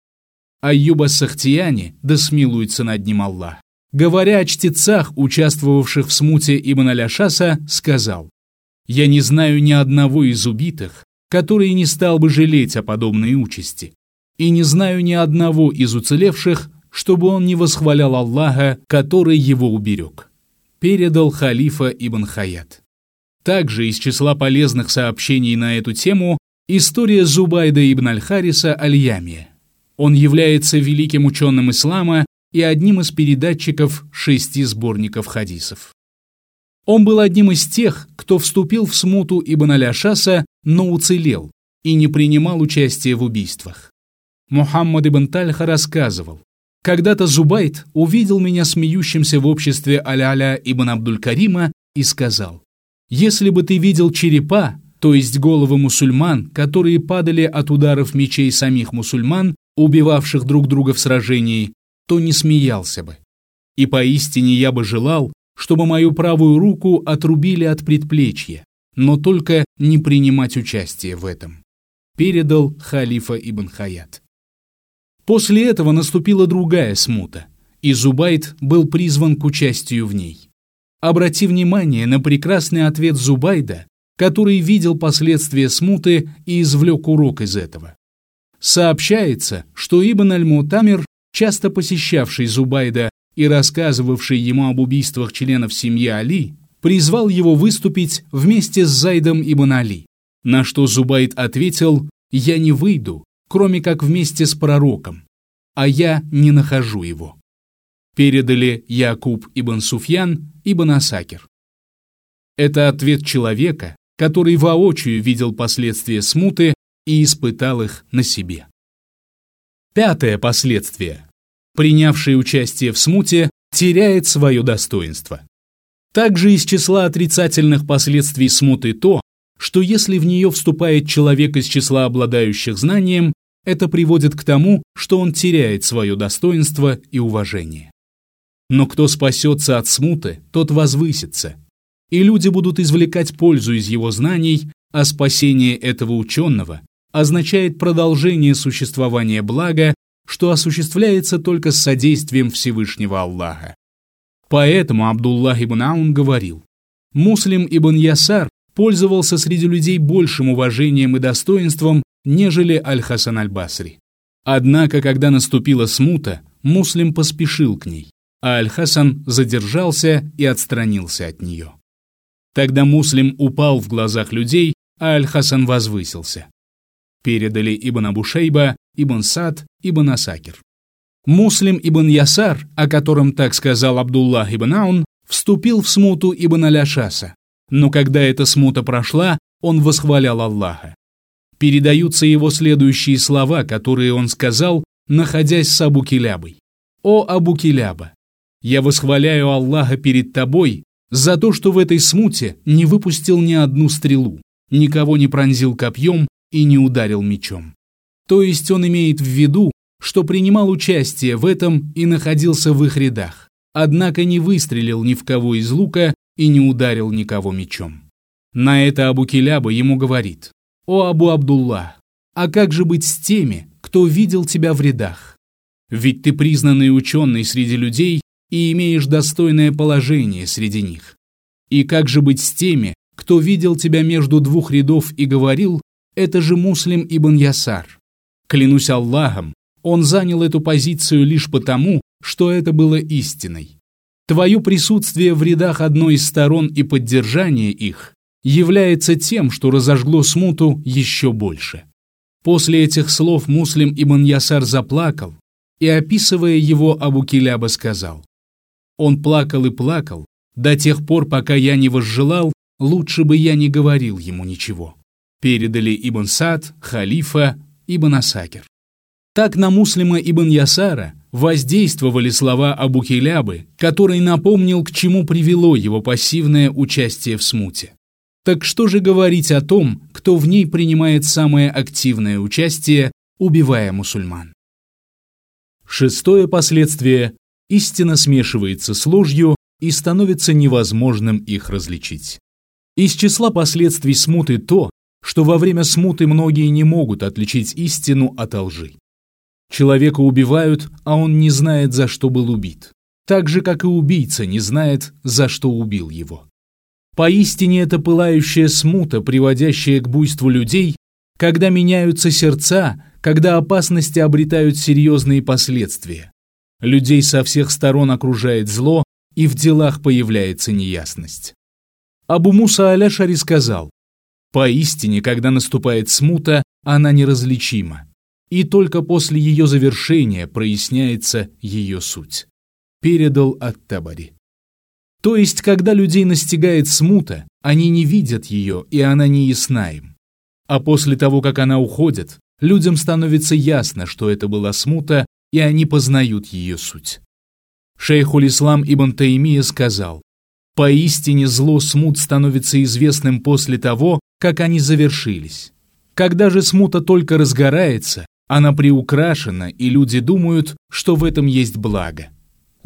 Айюб ас-Сахтияни, да смилуется над ним Аллах, говоря о чтецах, участвовавших в смуте Ибн Аль-Ашаса, сказал: «Я не знаю ни одного из убитых, который не стал бы жалеть о подобной участи, и не знаю ни одного из уцелевших, чтобы он не восхвалял Аллаха, который его уберег», передал халифа Ибн Хаят. Также из числа полезных сообщений на эту тему история Зубайда ибн Аль-Хариса Аль-Ямия. Он является великим ученым ислама и одним из передатчиков шести сборников хадисов. Он был одним из тех, кто вступил в смуту Ибн Аль-Ашаса, но уцелел и не принимал участия в убийствах. Мухаммад ибн Тальха рассказывал: «Когда-то Зубайд увидел меня смеющимся в обществе Аль-Аля ибн Абдуль-Карима и сказал: «Если бы ты видел черепа, то есть головы мусульман, которые падали от ударов мечей самих мусульман, убивавших друг друга в сражении, то не смеялся бы. И поистине я бы желал, чтобы мою правую руку отрубили от предплечья, но только не принимать участие в этом», передал халифа Ибн Хаят. После этого наступила другая смута, и Зубайд был призван к участию в ней. Обрати внимание на прекрасный ответ Зубайда, который видел последствия смуты и извлек урок из этого. Сообщается, что Ибн аль-Му'тамир, часто посещавший Зубайда и рассказывавший ему об убийствах членов семьи Али, призвал его выступить вместе с Зайдом ибн Али, на что Зубайд ответил: «Я не выйду, кроме как вместе с пророком, а я не нахожу его». Передали Якуб ибн Суфьян ибн Асакир. Это ответ человека, который воочию видел последствия смуты и испытал их на себе. Пятое последствие. Принявший участие в смуте теряет свое достоинство. Также из числа отрицательных последствий смуты то, что если в нее вступает человек из числа обладающих знанием, это приводит к тому, что он теряет свое достоинство и уважение. Но кто спасется от смуты, тот возвысится, и люди будут извлекать пользу из его знаний, а спасение этого ученого означает продолжение существования блага, что осуществляется только с содействием Всевышнего Аллаха. Поэтому Абдуллах ибн Аун говорил: «Муслим ибн Ясар пользовался среди людей большим уважением и достоинством, нежели Аль-Хасан аль-Басри. Однако, когда наступила смута, Муслим поспешил к ней, а Аль-Хасан задержался и отстранился от нее. Тогда Муслим упал в глазах людей, а Аль-Хасан возвысился». Передали Ибн Абу Шейба, Ибн Сад, Ибн Асакир. Муслим ибн Ясар, о котором так сказал Абдуллах ибн Аун, вступил в смуту Ибн Аль-Ашаса, но когда эта смута прошла, он восхвалял Аллаха. Передаются его следующие слова, которые он сказал, находясь с Абу Килябой: «О Абу Киляба, я восхваляю Аллаха перед тобой за то, что в этой смуте не выпустил ни одну стрелу, никого не пронзил копьем и не ударил мечом». То есть он имеет в виду, что принимал участие в этом и находился в их рядах, однако не выстрелил ни в кого из лука и не ударил никого мечом. На это Абу Киляба ему говорит: «О Абу Абдуллах, а как же быть с теми, кто видел тебя в рядах? Ведь ты признанный ученый среди людей и имеешь достойное положение среди них. И как же быть с теми, кто видел тебя между двух рядов и говорил: это же Муслим ибн Ясар? Клянусь Аллахом, он занял эту позицию лишь потому, что это было истиной. Твое присутствие в рядах одной из сторон и поддержание их является тем, что разожгло смуту еще больше». После этих слов Муслим ибн Ясар заплакал, и, описывая его, Абу Киляба сказал: «Он плакал и плакал до тех пор, пока я не возжелал, лучше бы я не говорил ему ничего». Передали Ибн Сад, халифа, Ибн Асакир. Так на Муслима ибн Ясара воздействовали слова Абу Килябы, который напомнил, к чему привело его пассивное участие в смуте. Так что же говорить о том, кто в ней принимает самое активное участие, убивая мусульман? Шестое последствие. Истина смешивается с ложью и становится невозможным их различить. Из числа последствий смуты то, что во время смуты многие не могут отличить истину от лжи. Человека убивают, а он не знает, за что был убит, так же, как и убийца не знает, за что убил его. Поистине это пылающая смута, приводящая к буйству людей, когда меняются сердца, когда опасности обретают серьезные последствия. Людей со всех сторон окружает зло, и в делах появляется неясность. Абу Муса аль-Ашари сказал: «Поистине, когда наступает смута, она неразличима, и только после ее завершения проясняется ее суть». Передал ат-Табари. То есть, когда людей настигает смута, они не видят ее, и она не ясна им. А после того, как она уходит, людям становится ясно, что это была смута, и они познают ее суть. Шейхуль-Ислам ибн Таймия сказал: «Поистине зло смут становится известным после того, как они завершились. Когда же смута только разгорается, она приукрашена, и люди думают, что в этом есть благо.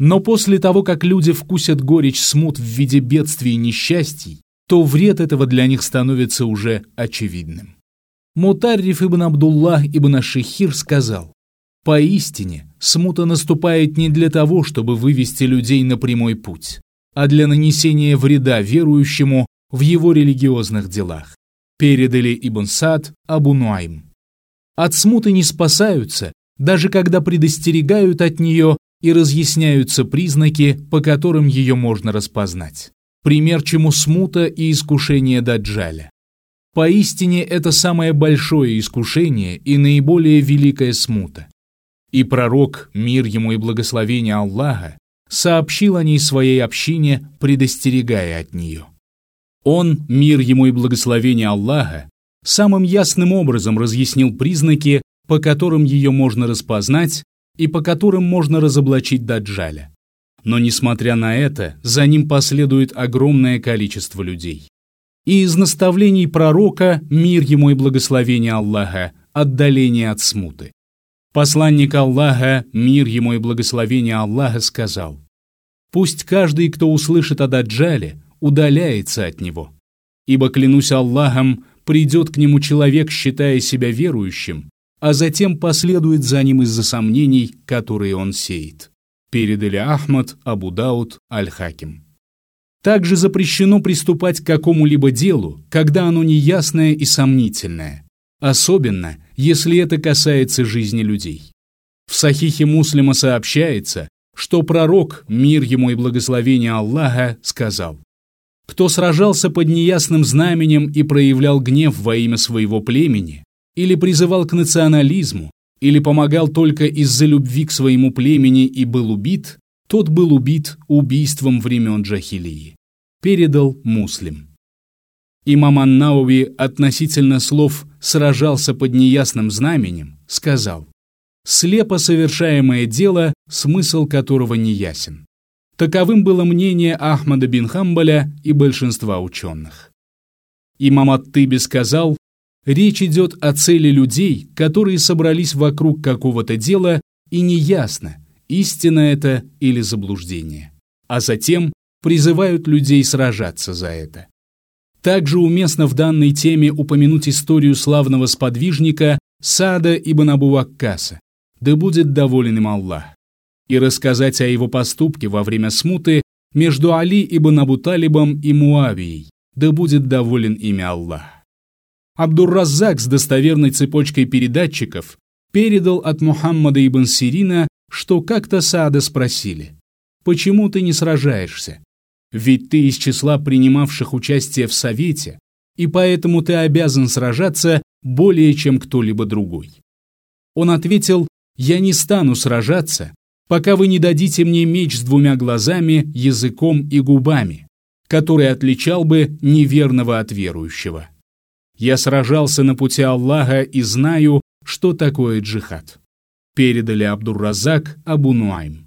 Но после того, как люди вкусят горечь смут в виде бедствий и несчастий, то вред этого для них становится уже очевидным. Мутарриф ибн Абдуллах ибн аш-Шихир сказал: «Поистине, смута наступает не для того, чтобы вывести людей на прямой путь, а для нанесения вреда верующему в его религиозных делах». Передали Ибн Саад Абу Нуайм. От смуты не спасаются, даже когда предостерегают от нее и разъясняются признаки, по которым ее можно распознать. Пример чему смута и искушение Даджаля. Поистине это самое большое искушение и наиболее великая смута. И пророк, мир ему и благословение Аллаха, сообщил о ней своей общине, предостерегая от нее. Он, мир ему и благословение Аллаха, самым ясным образом разъяснил признаки, по которым ее можно распознать и по которым можно разоблачить Даджаля. Но, несмотря на это, за ним последует огромное количество людей. И из наставлений пророка, мир ему и благословение Аллаха, отдаление от смуты. Посланник Аллаха, мир ему и благословение Аллаха, сказал: «Пусть каждый, кто услышит о Даджале, удаляется от него. Ибо, клянусь Аллахом, придет к нему человек, считая себя верующим, а затем последует за ним из-за сомнений, которые он сеет». Передали Ахмад, Абу Дауд, Аль-Хаким. Также запрещено приступать к какому-либо делу, когда оно неясное и сомнительное, особенно если это касается жизни людей. В Сахихе Муслима сообщается, что пророк, мир ему и благословение Аллаха, сказал: «Кто сражался под неясным знаменем и проявлял гнев во имя своего племени, или призывал к национализму, или помогал только из-за любви к своему племени и был убит, тот был убит убийством времен джахилии». Передал Муслим. Имам ан-Науви относительно слов «сражался под неясным знаменем» сказал: «Слепо совершаемое дело, смысл которого не ясен». Таковым было мнение Ахмада бин Хамбаля и большинства ученых. Имам ат-Тыби сказал: «Речь идет о цели людей, которые собрались вокруг какого-то дела, и неясно, истина это или заблуждение, а затем призывают людей сражаться за это». Также уместно в данной теме упомянуть историю славного сподвижника Саада ибн Абу Ваккаса, да будет доволен им Аллах, и рассказать о его поступке во время смуты между Али ибн Абу Талибом и Муавией, да будет доволен ими Аллах. Абдур-Раззак с достоверной цепочкой передатчиков передал от Мухаммада ибн Сирина, что как-то Саада спросили: «Почему ты не сражаешься? Ведь ты из числа принимавших участие в совете, и поэтому ты обязан сражаться более, чем кто-либо другой». Он ответил: «Я не стану сражаться, пока вы не дадите мне меч с двумя глазами, языком и губами, который отличал бы неверного от верующего. Я сражался на пути Аллаха и знаю, что такое джихад». Передали Абдур-Раззак Абу Нуайм.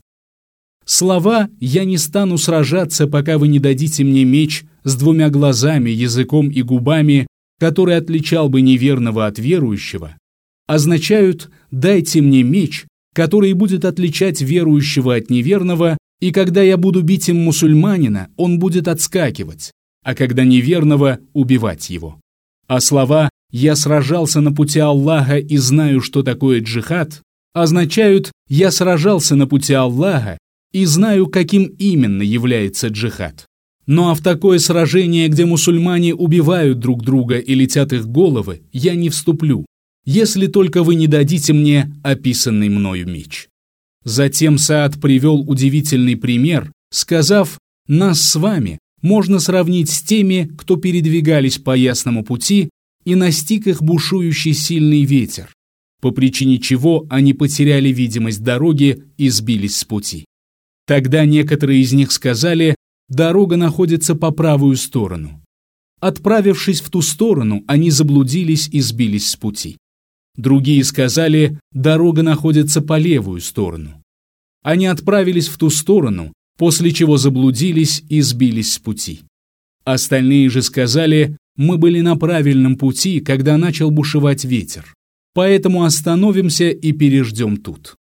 Слова «я не стану сражаться, пока вы не дадите мне меч с двумя глазами, языком и губами, который отличал бы неверного от верующего», означают «дайте мне меч, который будет отличать верующего от неверного, и когда я буду бить им мусульманина, он будет отскакивать, а когда неверного – убивать его». А слова «я сражался на пути Аллаха и знаю, что такое джихад» означают «я сражался на пути Аллаха и знаю, каким именно является джихад». Ну а в такое сражение, где мусульмане убивают друг друга и летят их головы, я не вступлю, если только вы не дадите мне описанный мною меч. Затем Саад привел удивительный пример, сказав: «Нас с вами можно сравнить с теми, кто передвигались по ясному пути, и настиг их бушующий сильный ветер, по причине чего они потеряли видимость дороги и сбились с пути. Тогда некоторые из них сказали: дорога находится по правую сторону. Отправившись в ту сторону, они заблудились и сбились с пути. Другие сказали: дорога находится по левую сторону. Они отправились в ту сторону, после чего заблудились и сбились с пути. Остальные же сказали: мы были на правильном пути, когда начал бушевать ветер, поэтому остановимся и переждем тут.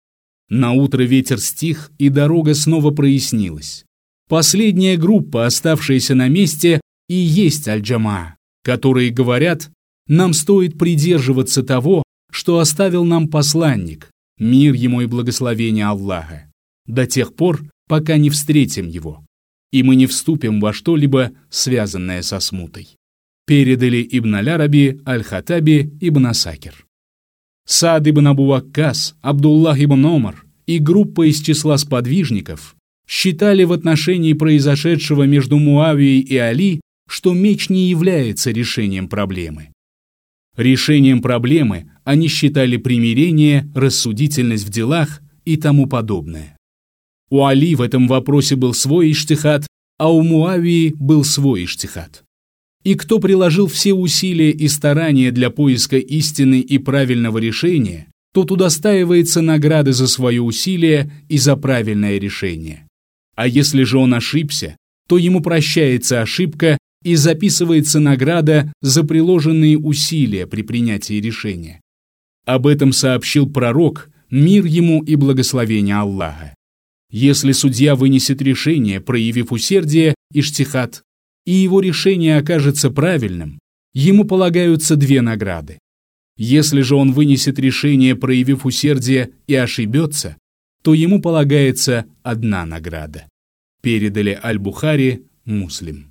Наутро ветер стих, и дорога снова прояснилась. Последняя группа, оставшаяся на месте, и есть аль-Джамаа, которые говорят: нам стоит придерживаться того, что оставил нам посланник, мир ему и благословение Аллаха, до тех пор, пока не встретим его, и мы не вступим во что-либо, связанное со смутой. Передали Ибн аль-Араби, Аль-Хаттаби, Ибн Асакир. Саад ибн Абу Ваккас, Абдуллах ибн Омар и группа из числа сподвижников считали в отношении произошедшего между Муавией и Али, что меч не является решением проблемы. Решением проблемы они считали примирение, рассудительность в делах и тому подобное. У Али в этом вопросе был свой иджтихад, а у Муавии был свой иджтихад. И кто приложил все усилия и старания для поиска истины и правильного решения, тот удостаивается награды за свои усилия и за правильное решение. А если же он ошибся, то ему прощается ошибка и записывается награда за приложенные усилия при принятии решения. Об этом сообщил пророк, мир ему и благословение Аллаха. Если судья вынесет решение, проявив усердие, иджтихад, и его решение окажется правильным, ему полагаются две награды. Если же он вынесет решение, проявив усердие, и ошибется, то ему полагается одна награда. Передали Аль-Бухари, Муслим.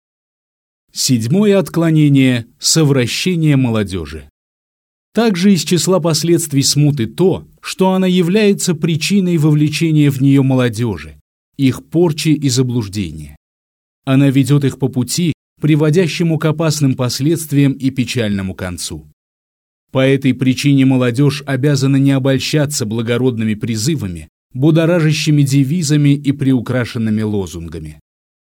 Седьмое отклонение – совращение молодежи. Также из числа последствий смуты то, что она является причиной вовлечения в нее молодежи, их порчи и заблуждения. Она ведет их по пути, приводящему к опасным последствиям и печальному концу. По этой причине молодежь обязана не обольщаться благородными призывами, будоражащими девизами и приукрашенными лозунгами.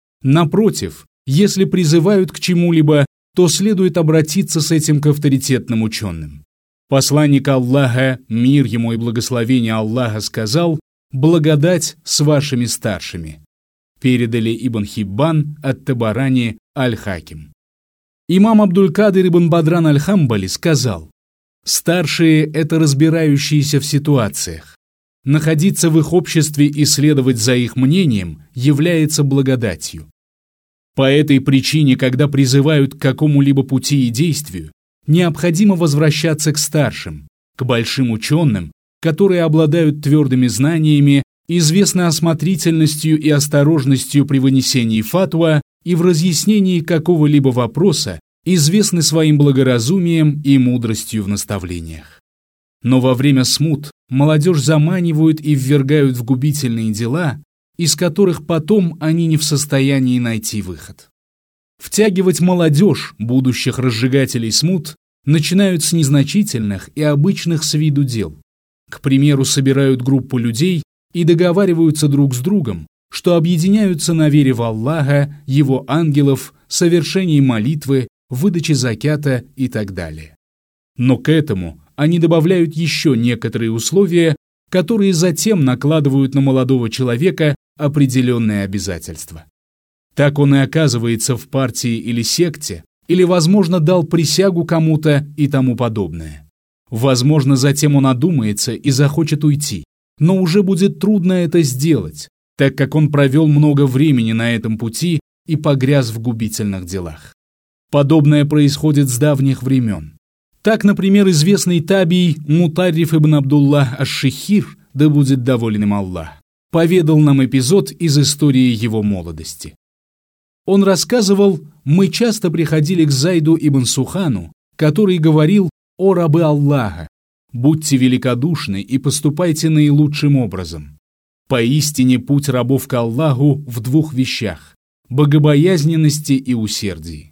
Напротив, если призывают к чему-либо, то следует обратиться с этим к авторитетным ученым. Посланник Аллаха, мир ему и благословение Аллаха, сказал: «Благодать с вашими старшими». Передали Ибн Хиббан, Ат-Табарани, Аль-Хаким. Имам Абдуль-Кадир ибн Бадран Аль-Хамбали сказал: «Старшие – это разбирающиеся в ситуациях. Находиться в их обществе и следовать за их мнением является благодатью. По этой причине, когда призывают к какому-либо пути и действию, необходимо возвращаться к старшим, к большим ученым, которые обладают твердыми знаниями, известны осмотрительностью и осторожностью при вынесении фатва и в разъяснении какого-либо вопроса, известны своим благоразумием и мудростью в наставлениях. Но во время смут молодежь заманивают и ввергают в губительные дела, из которых потом они не в состоянии найти выход. Втягивать молодежь, будущих разжигателей смут, начинают с незначительных и обычных с виду дел. К примеру, собирают группу людей и договариваются друг с другом, что объединяются на вере в Аллаха, его ангелов, совершении молитвы, выдаче закята и так далее. Но к этому они добавляют еще некоторые условия, которые затем накладывают на молодого человека определенные обязательства. Так он и оказывается в партии или секте, или, возможно, дал присягу кому-то и тому подобное. Возможно, затем он одумается и захочет уйти, но уже будет трудно это сделать, так как он провел много времени на этом пути и погряз в губительных делах. Подобное происходит с давних времен. Так, например, известный табий Мутарриф ибн Абдуллах аш-Шихир, да будет доволен им Аллах, поведал нам эпизод из истории его молодости. Он рассказывал: «Мы часто приходили к Зайду ибн Сухану, который говорил: «О рабы Аллаха, будьте великодушны и поступайте наилучшим образом. Поистине путь рабов к Аллаху в двух вещах – богобоязненности и усердии».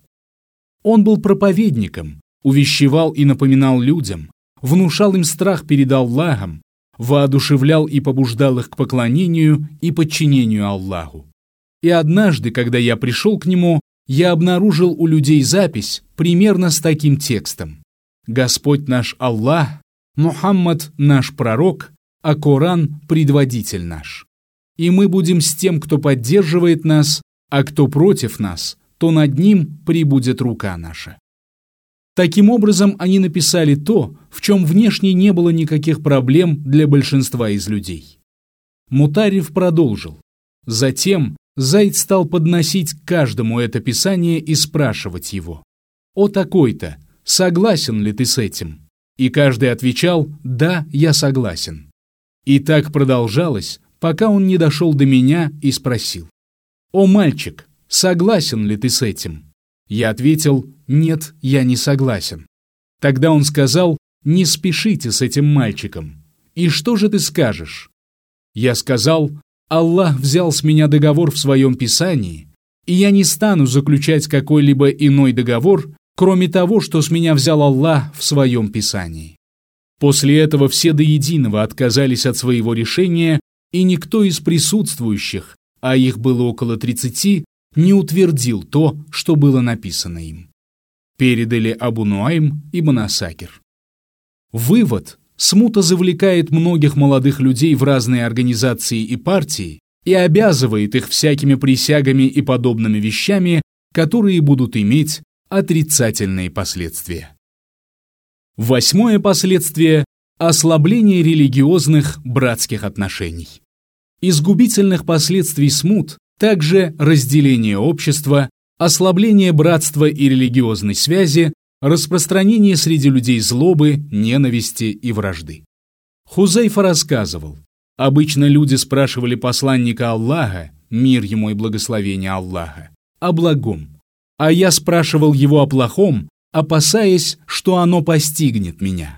Он был проповедником, увещевал и напоминал людям, внушал им страх перед Аллахом, воодушевлял и побуждал их к поклонению и подчинению Аллаху. И однажды, когда я пришел к нему, я обнаружил у людей запись примерно с таким текстом: «Господь наш Аллах, Мухаммад наш пророк, а Коран предводитель наш. И мы будем с тем, кто поддерживает нас, а кто против нас, то над ним прибудет рука наша». Таким образом, они написали то, в чем внешне не было никаких проблем для большинства из людей. Мутарриф продолжил. Затем Зайд стал подносить к каждому это писание и спрашивать его: «О такой-то, согласен ли ты с этим?» И каждый отвечал: «Да, я согласен». И так продолжалось, пока он не дошел до меня и спросил: «О мальчик, согласен ли ты с этим?» Я ответил: «Нет, я не согласен». Тогда он сказал: «Не спешите с этим мальчиком. И что же ты скажешь?» Я сказал: «Аллах взял с меня договор в своем писании, и я не стану заключать какой-либо иной договор, кроме того, что с меня взял Аллах в своем писании». После этого все до единого отказались от своего решения, и никто из присутствующих, а их было около тридцати, не утвердил то, что было написано им. Передали Абу Нуайм ибн Асакир. Вывод: смута завлекает многих молодых людей в разные организации и партии и обязывает их всякими присягами и подобными вещами, которые будут иметь отрицательные последствия. Восьмое последствие – ослабление религиозных братских отношений. Из губительных последствий смут также разделение общества, ослабление братства и религиозной связи, распространение среди людей злобы, ненависти и вражды. Хузайфа рассказывал: обычно люди спрашивали посланника Аллаха, мир ему и благословение Аллаха, о благом, а я спрашивал его о плохом, опасаясь, что оно постигнет меня.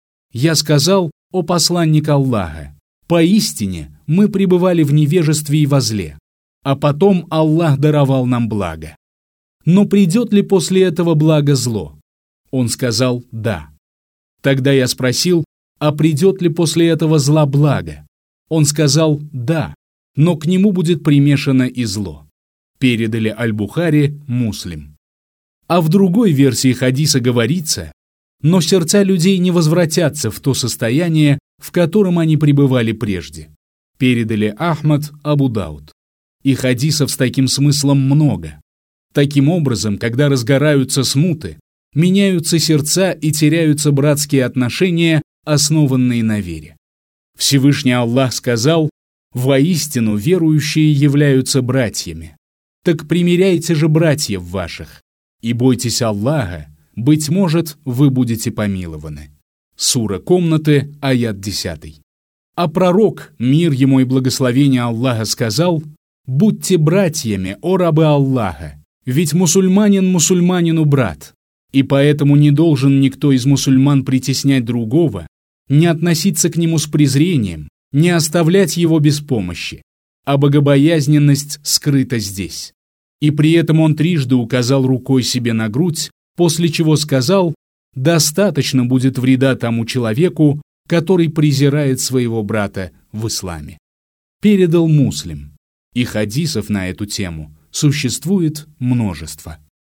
Я сказал: о посланник Аллаха, поистине мы пребывали в невежестве и во зле, а потом Аллах даровал нам благо. Но придет ли после этого благо зло? Он сказал: да. Тогда я спросил: а придет ли после этого зла благо? Он сказал: да, но к нему будет примешано и зло. Передали Аль-Бухари, Муслим. А в другой версии хадиса говорится: но сердца людей не возвратятся в то состояние, в котором они пребывали прежде. Передали Ахмад, Абу Дауд. И хадисов с таким смыслом много. Таким образом, когда разгораются смуты, меняются сердца и теряются братские отношения, основанные на вере. Всевышний Аллах сказал: «Воистину верующие являются братьями. Так примиряйте же братьев ваших, и бойтесь Аллаха, быть может, вы будете помилованы». Сура Комнаты, аят десятый. А пророк, мир ему и благословение Аллаха, сказал: «Будьте братьями, о рабы Аллаха, ведь мусульманин мусульманину брат, и поэтому не должен никто из мусульман притеснять другого, не относиться к нему с презрением, не оставлять его без помощи, а богобоязненность скрыта здесь». И при этом он трижды указал рукой себе на грудь, после чего сказал: «Достаточно будет вреда тому человеку, который презирает своего брата в исламе». Передал Муслим. И хадисов на эту тему существует множество.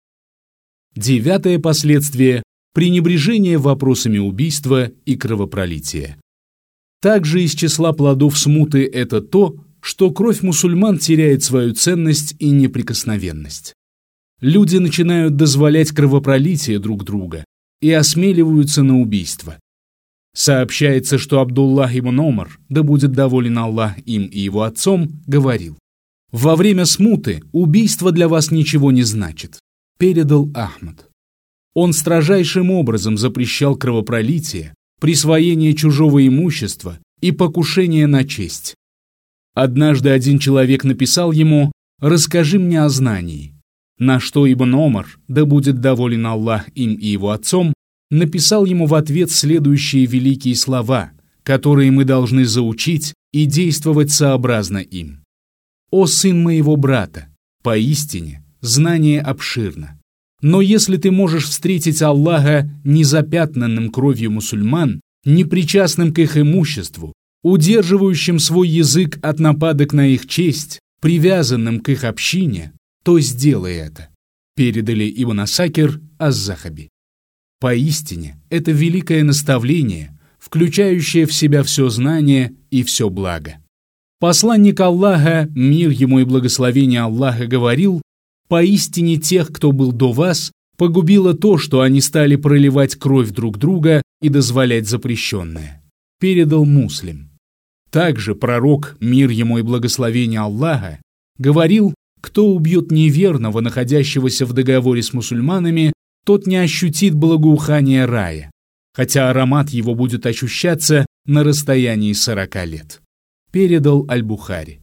Девятое последствие – пренебрежение вопросами убийства и кровопролития. Также из числа плодов смуты это то, что кровь мусульман теряет свою ценность и неприкосновенность. Люди начинают дозволять кровопролитие друг друга и осмеливаются на убийство. Сообщается, что Абдуллах ибн Омар, да будет доволен Аллах им и его отцом, говорил: «Во время смуты убийство для вас ничего не значит», передал Ахмад. Он строжайшим образом запрещал кровопролитие, присвоение чужого имущества и покушение на честь. Однажды один человек написал ему: «Расскажи мне о знании», на что Ибн Омар, да будет доволен Аллах им и его отцом, написал ему в ответ следующие великие слова, которые мы должны заучить и действовать сообразно им. «О сын моего брата, поистине знание обширно. Но если ты можешь встретить Аллаха незапятнанным кровью мусульман, непричастным к их имуществу, удерживающим свой язык от нападок на их честь, привязанным к их общине, то сделай это». Передали Ибн Асакир Аз-Захаби. Поистине, это великое наставление, включающее в себя все знание и все благо. Посланник Аллаха, мир ему и благословение Аллаха, говорил: «Поистине тех, кто был до вас, Погубило то, что они стали проливать кровь друг друга и дозволять запрещенное. Передал Муслим. Также пророк, мир ему и благословение Аллаха, говорил: кто убьет неверного, находящегося в договоре с мусульманами, тот не ощутит благоухания рая, хотя аромат его будет ощущаться на расстоянии сорока лет. Передал Аль-Бухари.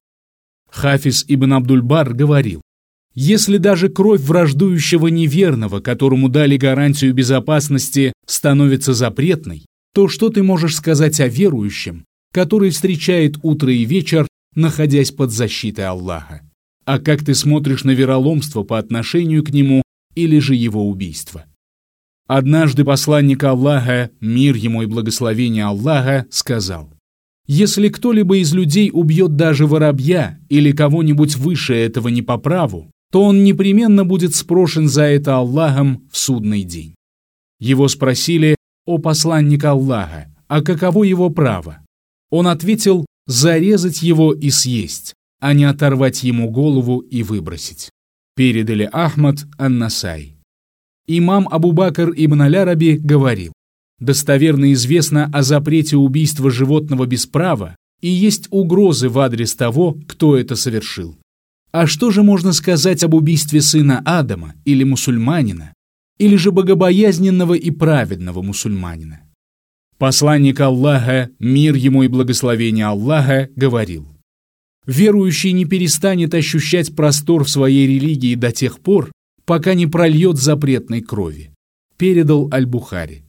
Хафиз ибн Абдуль-Бар говорил: если даже кровь враждующего неверного, которому дали гарантию безопасности, становится запретной, то что ты можешь сказать о верующем, который встречает утро и вечер, находясь под защитой Аллаха? А как ты смотришь на вероломство по отношению к нему или же его убийство? Однажды посланник Аллаха, мир ему и благословение Аллаха, сказал: если кто-либо из людей убьет даже воробья или кого-нибудь выше этого не по праву, то он непременно будет спрошен за это Аллахом в судный день. Его спросили: о посланник Аллаха, а каково его право? Он ответил: зарезать его и съесть, а не оторвать ему голову и выбросить. Передали Ахмад ан-Насаи. Имам Абу-Бакр ибн Аль-Араби говорил: достоверно известно о запрете убийства животного без права и есть угрозы в адрес того, кто это совершил. А что же можно сказать об убийстве сына Адама или мусульманина, или же богобоязненного и праведного мусульманина? Посланник Аллаха, мир ему и благословение Аллаха, говорил: верующий не перестанет ощущать простор в своей религии до тех пор, пока не прольет запретной крови. Передал Аль-Бухари.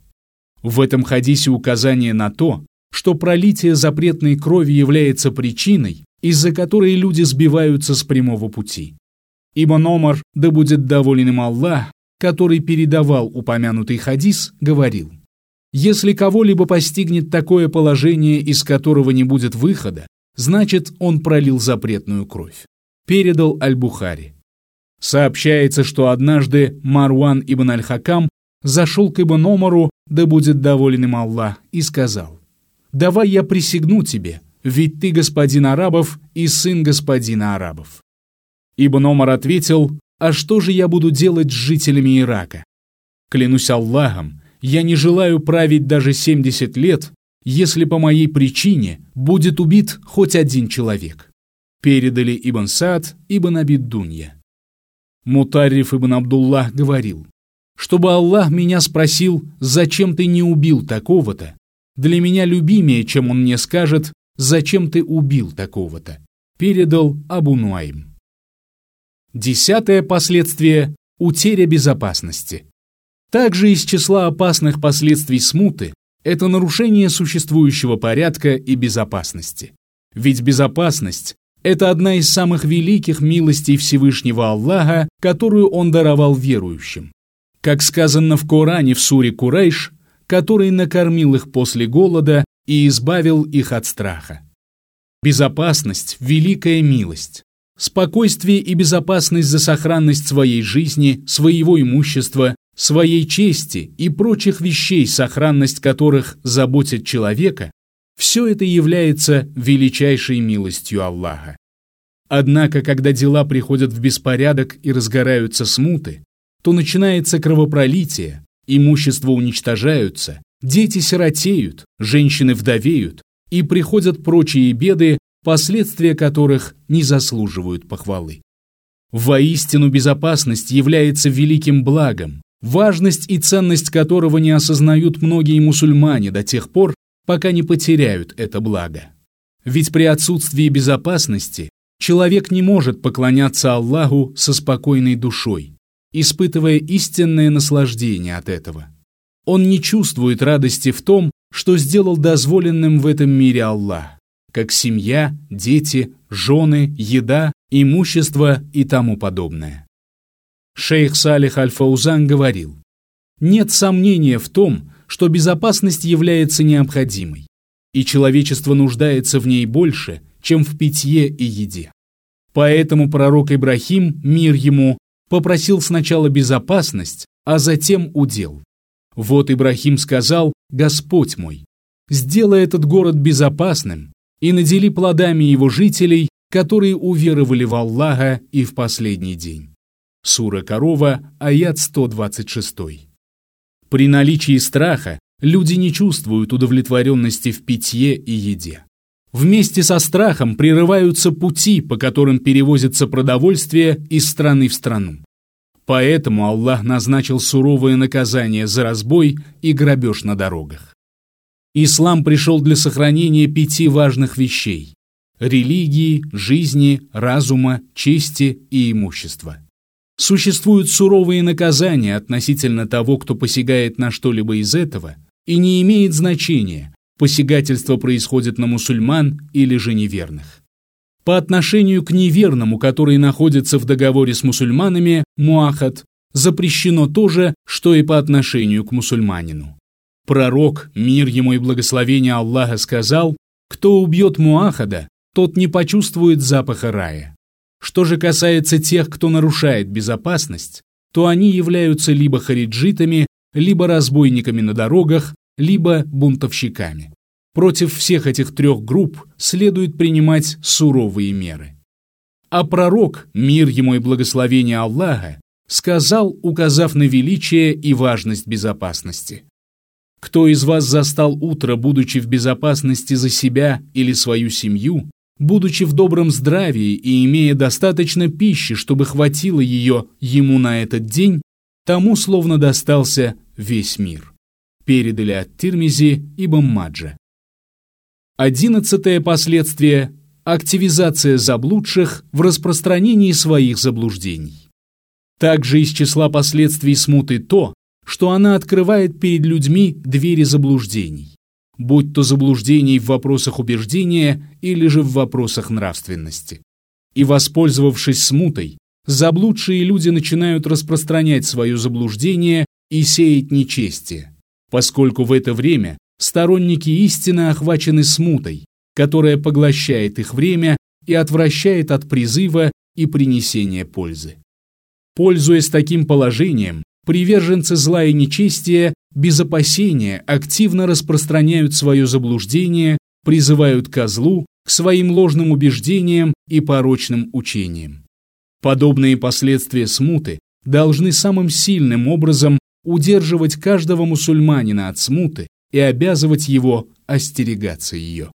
В этом хадисе указание на то, что пролитие запретной крови является причиной, из-за которой люди сбиваются с прямого пути. Ибн Омар, да будет доволен им Аллах, который передавал упомянутый хадис, говорил: если кого-либо постигнет такое положение, из которого не будет выхода, значит, он пролил запретную кровь. Передал Аль-Бухари. Сообщается, что однажды Марван ибн Аль-Хакам зашел к Ибн Омару, да будет доволен им Аллах, и сказал: давай я присягну тебе, ведь ты господин арабов и сын господина арабов. Ибн Омар ответил: а что же я буду делать с жителями Ирака? Клянусь Аллахом, я не желаю править даже семьдесят лет, если по моей причине будет убит хоть один человек. Передали Ибн Саад ибн Аби Дунья. Мутарриф ибн Абдуллах говорил: чтобы Аллах меня спросил, зачем ты не убил такого-то, для меня любимее, чем он мне скажет, зачем ты убил такого-то. Передал Абу Нуайм. Десятое последствие – утеря безопасности. Также из числа опасных последствий смуты – это нарушение существующего порядка и безопасности. Ведь безопасность – это одна из самых великих милостей Всевышнего Аллаха, которую Он даровал верующим. Как сказано в Коране в суре Курайш, который накормил их после голода и избавил их от страха. Безопасность – великая милость. Спокойствие и безопасность за сохранность своей жизни, своего имущества, своей чести и прочих вещей, сохранность которых заботит человека, все это является величайшей милостью Аллаха. Однако, когда дела приходят в беспорядок и разгораются смуты, то начинается кровопролитие, имущество уничтожаются, дети сиротеют, женщины вдовеют, и приходят прочие беды, последствия которых не заслуживают похвалы. Воистину, безопасность является великим благом, важность и ценность которого не осознают многие мусульмане до тех пор, пока не потеряют это благо. Ведь при отсутствии безопасности человек не может поклоняться Аллаху со спокойной душой, испытывая истинное наслаждение от этого. Он не чувствует радости в том, что сделал дозволенным в этом мире Аллах, как семья, дети, жены, еда, имущество и тому подобное. Шейх Салих Аль-Фаузан говорил: нет сомнения в том, что безопасность является необходимой, и человечество нуждается в ней больше, чем в питье и еде. Поэтому пророк Ибрахим, мир ему, попросил сначала безопасность, а затем удел. Вот Ибрахим сказал: «Господь мой, сделай этот город безопасным и надели плодами его жителей, которые уверовали в Аллаха и в последний день». Сура Корова, аят сто двадцать шесть. При наличии страха люди не чувствуют удовлетворенности в питье и еде. Вместе со страхом прерываются пути, по которым перевозится продовольствие из страны в страну. Поэтому Аллах назначил суровое наказание за разбой и грабеж на дорогах. Ислам пришел для сохранения пяти важных вещей – религии, жизни, разума, чести и имущества. Существуют суровые наказания относительно того, кто посягает на что-либо из этого, и не имеет значения, посягательство происходит на мусульман или же неверных. По отношению к неверному, который находится в договоре с мусульманами, муахад, запрещено то же, что и по отношению к мусульманину. Пророк, мир ему и благословение Аллаха, сказал: «Кто убьет муахада, тот не почувствует запаха рая». Что же касается тех, кто нарушает безопасность, то они являются либо хариджитами, либо разбойниками на дорогах, либо бунтовщиками. Против всех этих трех групп следует принимать суровые меры. А пророк, мир ему и благословение Аллаха, сказал, указав на величие и важность безопасности: «Кто из вас застал утро, будучи в безопасности за себя или свою семью, будучи в добром здравии и имея достаточно пищи, чтобы хватило ее ему на этот день, тому словно достался весь мир». Передали от Тирмизи Ибн Маджа. Одиннадцатое последствие – активизация заблудших в распространении своих заблуждений. Также из числа последствий смуты то, что она открывает перед людьми двери заблуждений, будь то заблуждений в вопросах убеждения или же в вопросах нравственности. И, воспользовавшись смутой, заблудшие люди начинают распространять свое заблуждение и сеять нечестие, поскольку в это время сторонники истины охвачены смутой, которая поглощает их время и отвращает от призыва и принесения пользы. Пользуясь таким положением, приверженцы зла и нечестия без опасения активно распространяют свое заблуждение, призывают ко злу, к своим ложным убеждениям и порочным учениям. Подобные последствия смуты должны самым сильным образом удерживать каждого мусульманина от смуты и обязывать его остерегаться ее.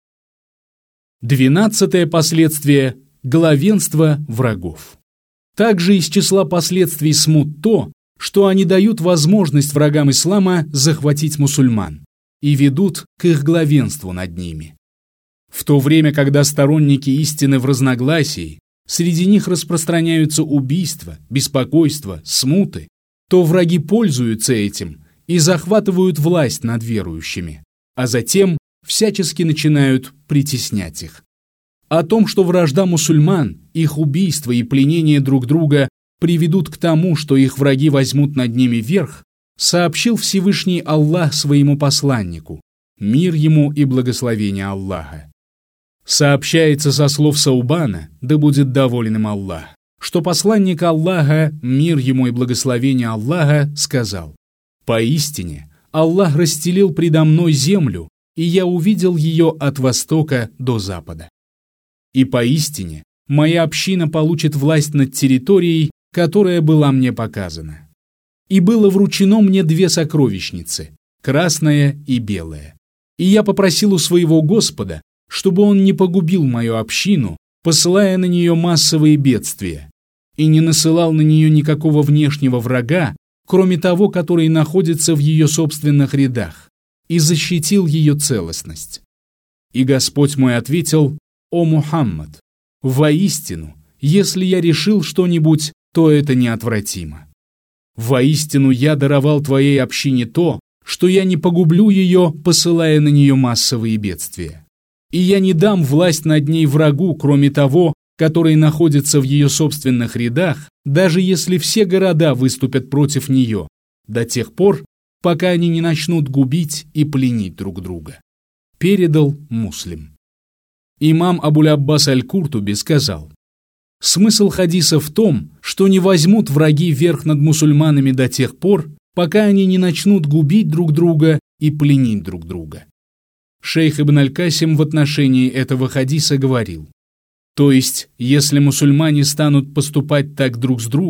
Двенадцатое последствие – главенство врагов. Также из числа последствий смут то, что они дают возможность врагам ислама захватить мусульман и ведут к их главенству над ними. В то время, когда сторонники истины в разногласии, среди них распространяются убийства, беспокойства, смуты, то враги пользуются этим и захватывают власть над верующими, а затем всячески начинают притеснять их. О том, что вражда мусульман, их убийства и пленение друг друга приведут к тому, что их враги возьмут над ними верх, сообщил Всевышний Аллах своему посланнику, мир ему и благословение Аллаха. Сообщается со слов Саубана, да будет доволен им Аллах, что посланник Аллаха, мир ему и благословение Аллаха, сказал: «Поистине Аллах расстелил предо мной землю, и я увидел ее от востока до запада. И поистине моя община получит власть над территорией, которая была мне показана. И было вручено мне две сокровищницы, красная и белая. И я попросил у своего Господа, чтобы он не погубил мою общину, посылая на нее массовые бедствия, и не насылал на нее никакого внешнего врага, кроме того, который находится в ее собственных рядах, и защитил ее целостность. И Господь мой ответил: «О Мухаммад, воистину, если я решил что-нибудь, то это неотвратимо. Воистину я даровал твоей общине то, что я не погублю ее, посылая на нее массовые бедствия. И я не дам власть над ней врагу, кроме того, который находится в ее собственных рядах, даже если все города выступят против нее, до тех пор, пока они не начнут губить и пленить друг друга». Передал Муслим. Имам Абуль-Аббас аль-Куртуби сказал: смысл хадиса в том, что не возьмут враги верх над мусульманами до тех пор, пока они не начнут губить друг друга и пленить друг друга. Шейх Ибн аль-Касим в отношении этого хадиса говорил: то есть, если мусульмане станут поступать так друг с другом,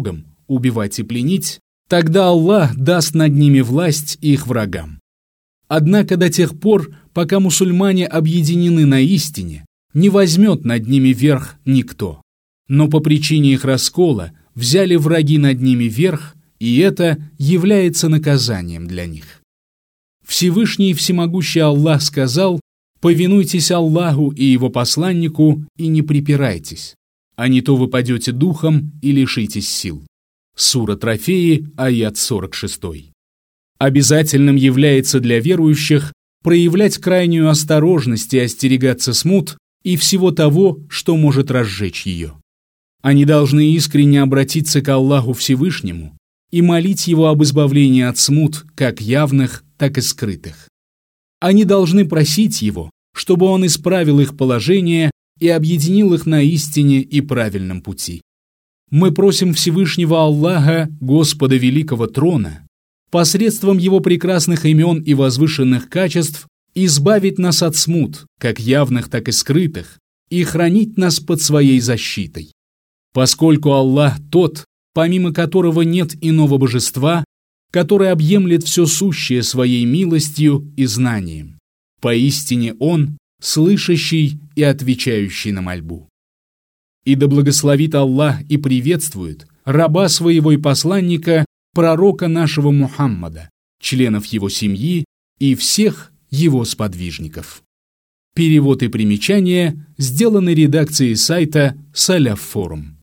убивать и пленить, тогда Аллах даст над ними власть их врагам. Однако до тех пор, пока мусульмане объединены на истине, не возьмет над ними верх никто. Но по причине их раскола взяли враги над ними верх, и это является наказанием для них. Всевышний и всемогущий Аллах сказал: «Повинуйтесь Аллаху и Его посланнику и не припирайтесь, а не то вы падете духом и лишитесь сил». Сура Трофеи, аят сорок шесть. Обязательным является для верующих проявлять крайнюю осторожность и остерегаться смут и всего того, что может разжечь ее. Они должны искренне обратиться к Аллаху Всевышнему и молить Его об избавлении от смут, как явных, так и скрытых. Они должны просить Его, чтобы Он исправил их положение и объединил их на истине и правильном пути. Мы просим Всевышнего Аллаха, Господа Великого Трона, посредством Его прекрасных имен и возвышенных качеств избавить нас от смут, как явных, так и скрытых, и хранить нас под Своей защитой. Поскольку Аллах тот, помимо которого нет иного божества, который объемлет все сущее Своей милостью и знанием. Поистине Он – слышащий и отвечающий на мольбу. И да благословит Аллах и приветствует раба Своего и посланника, пророка нашего Мухаммада, членов его семьи и всех его сподвижников. Перевод и примечания сделаны редакцией сайта Салаф Форум.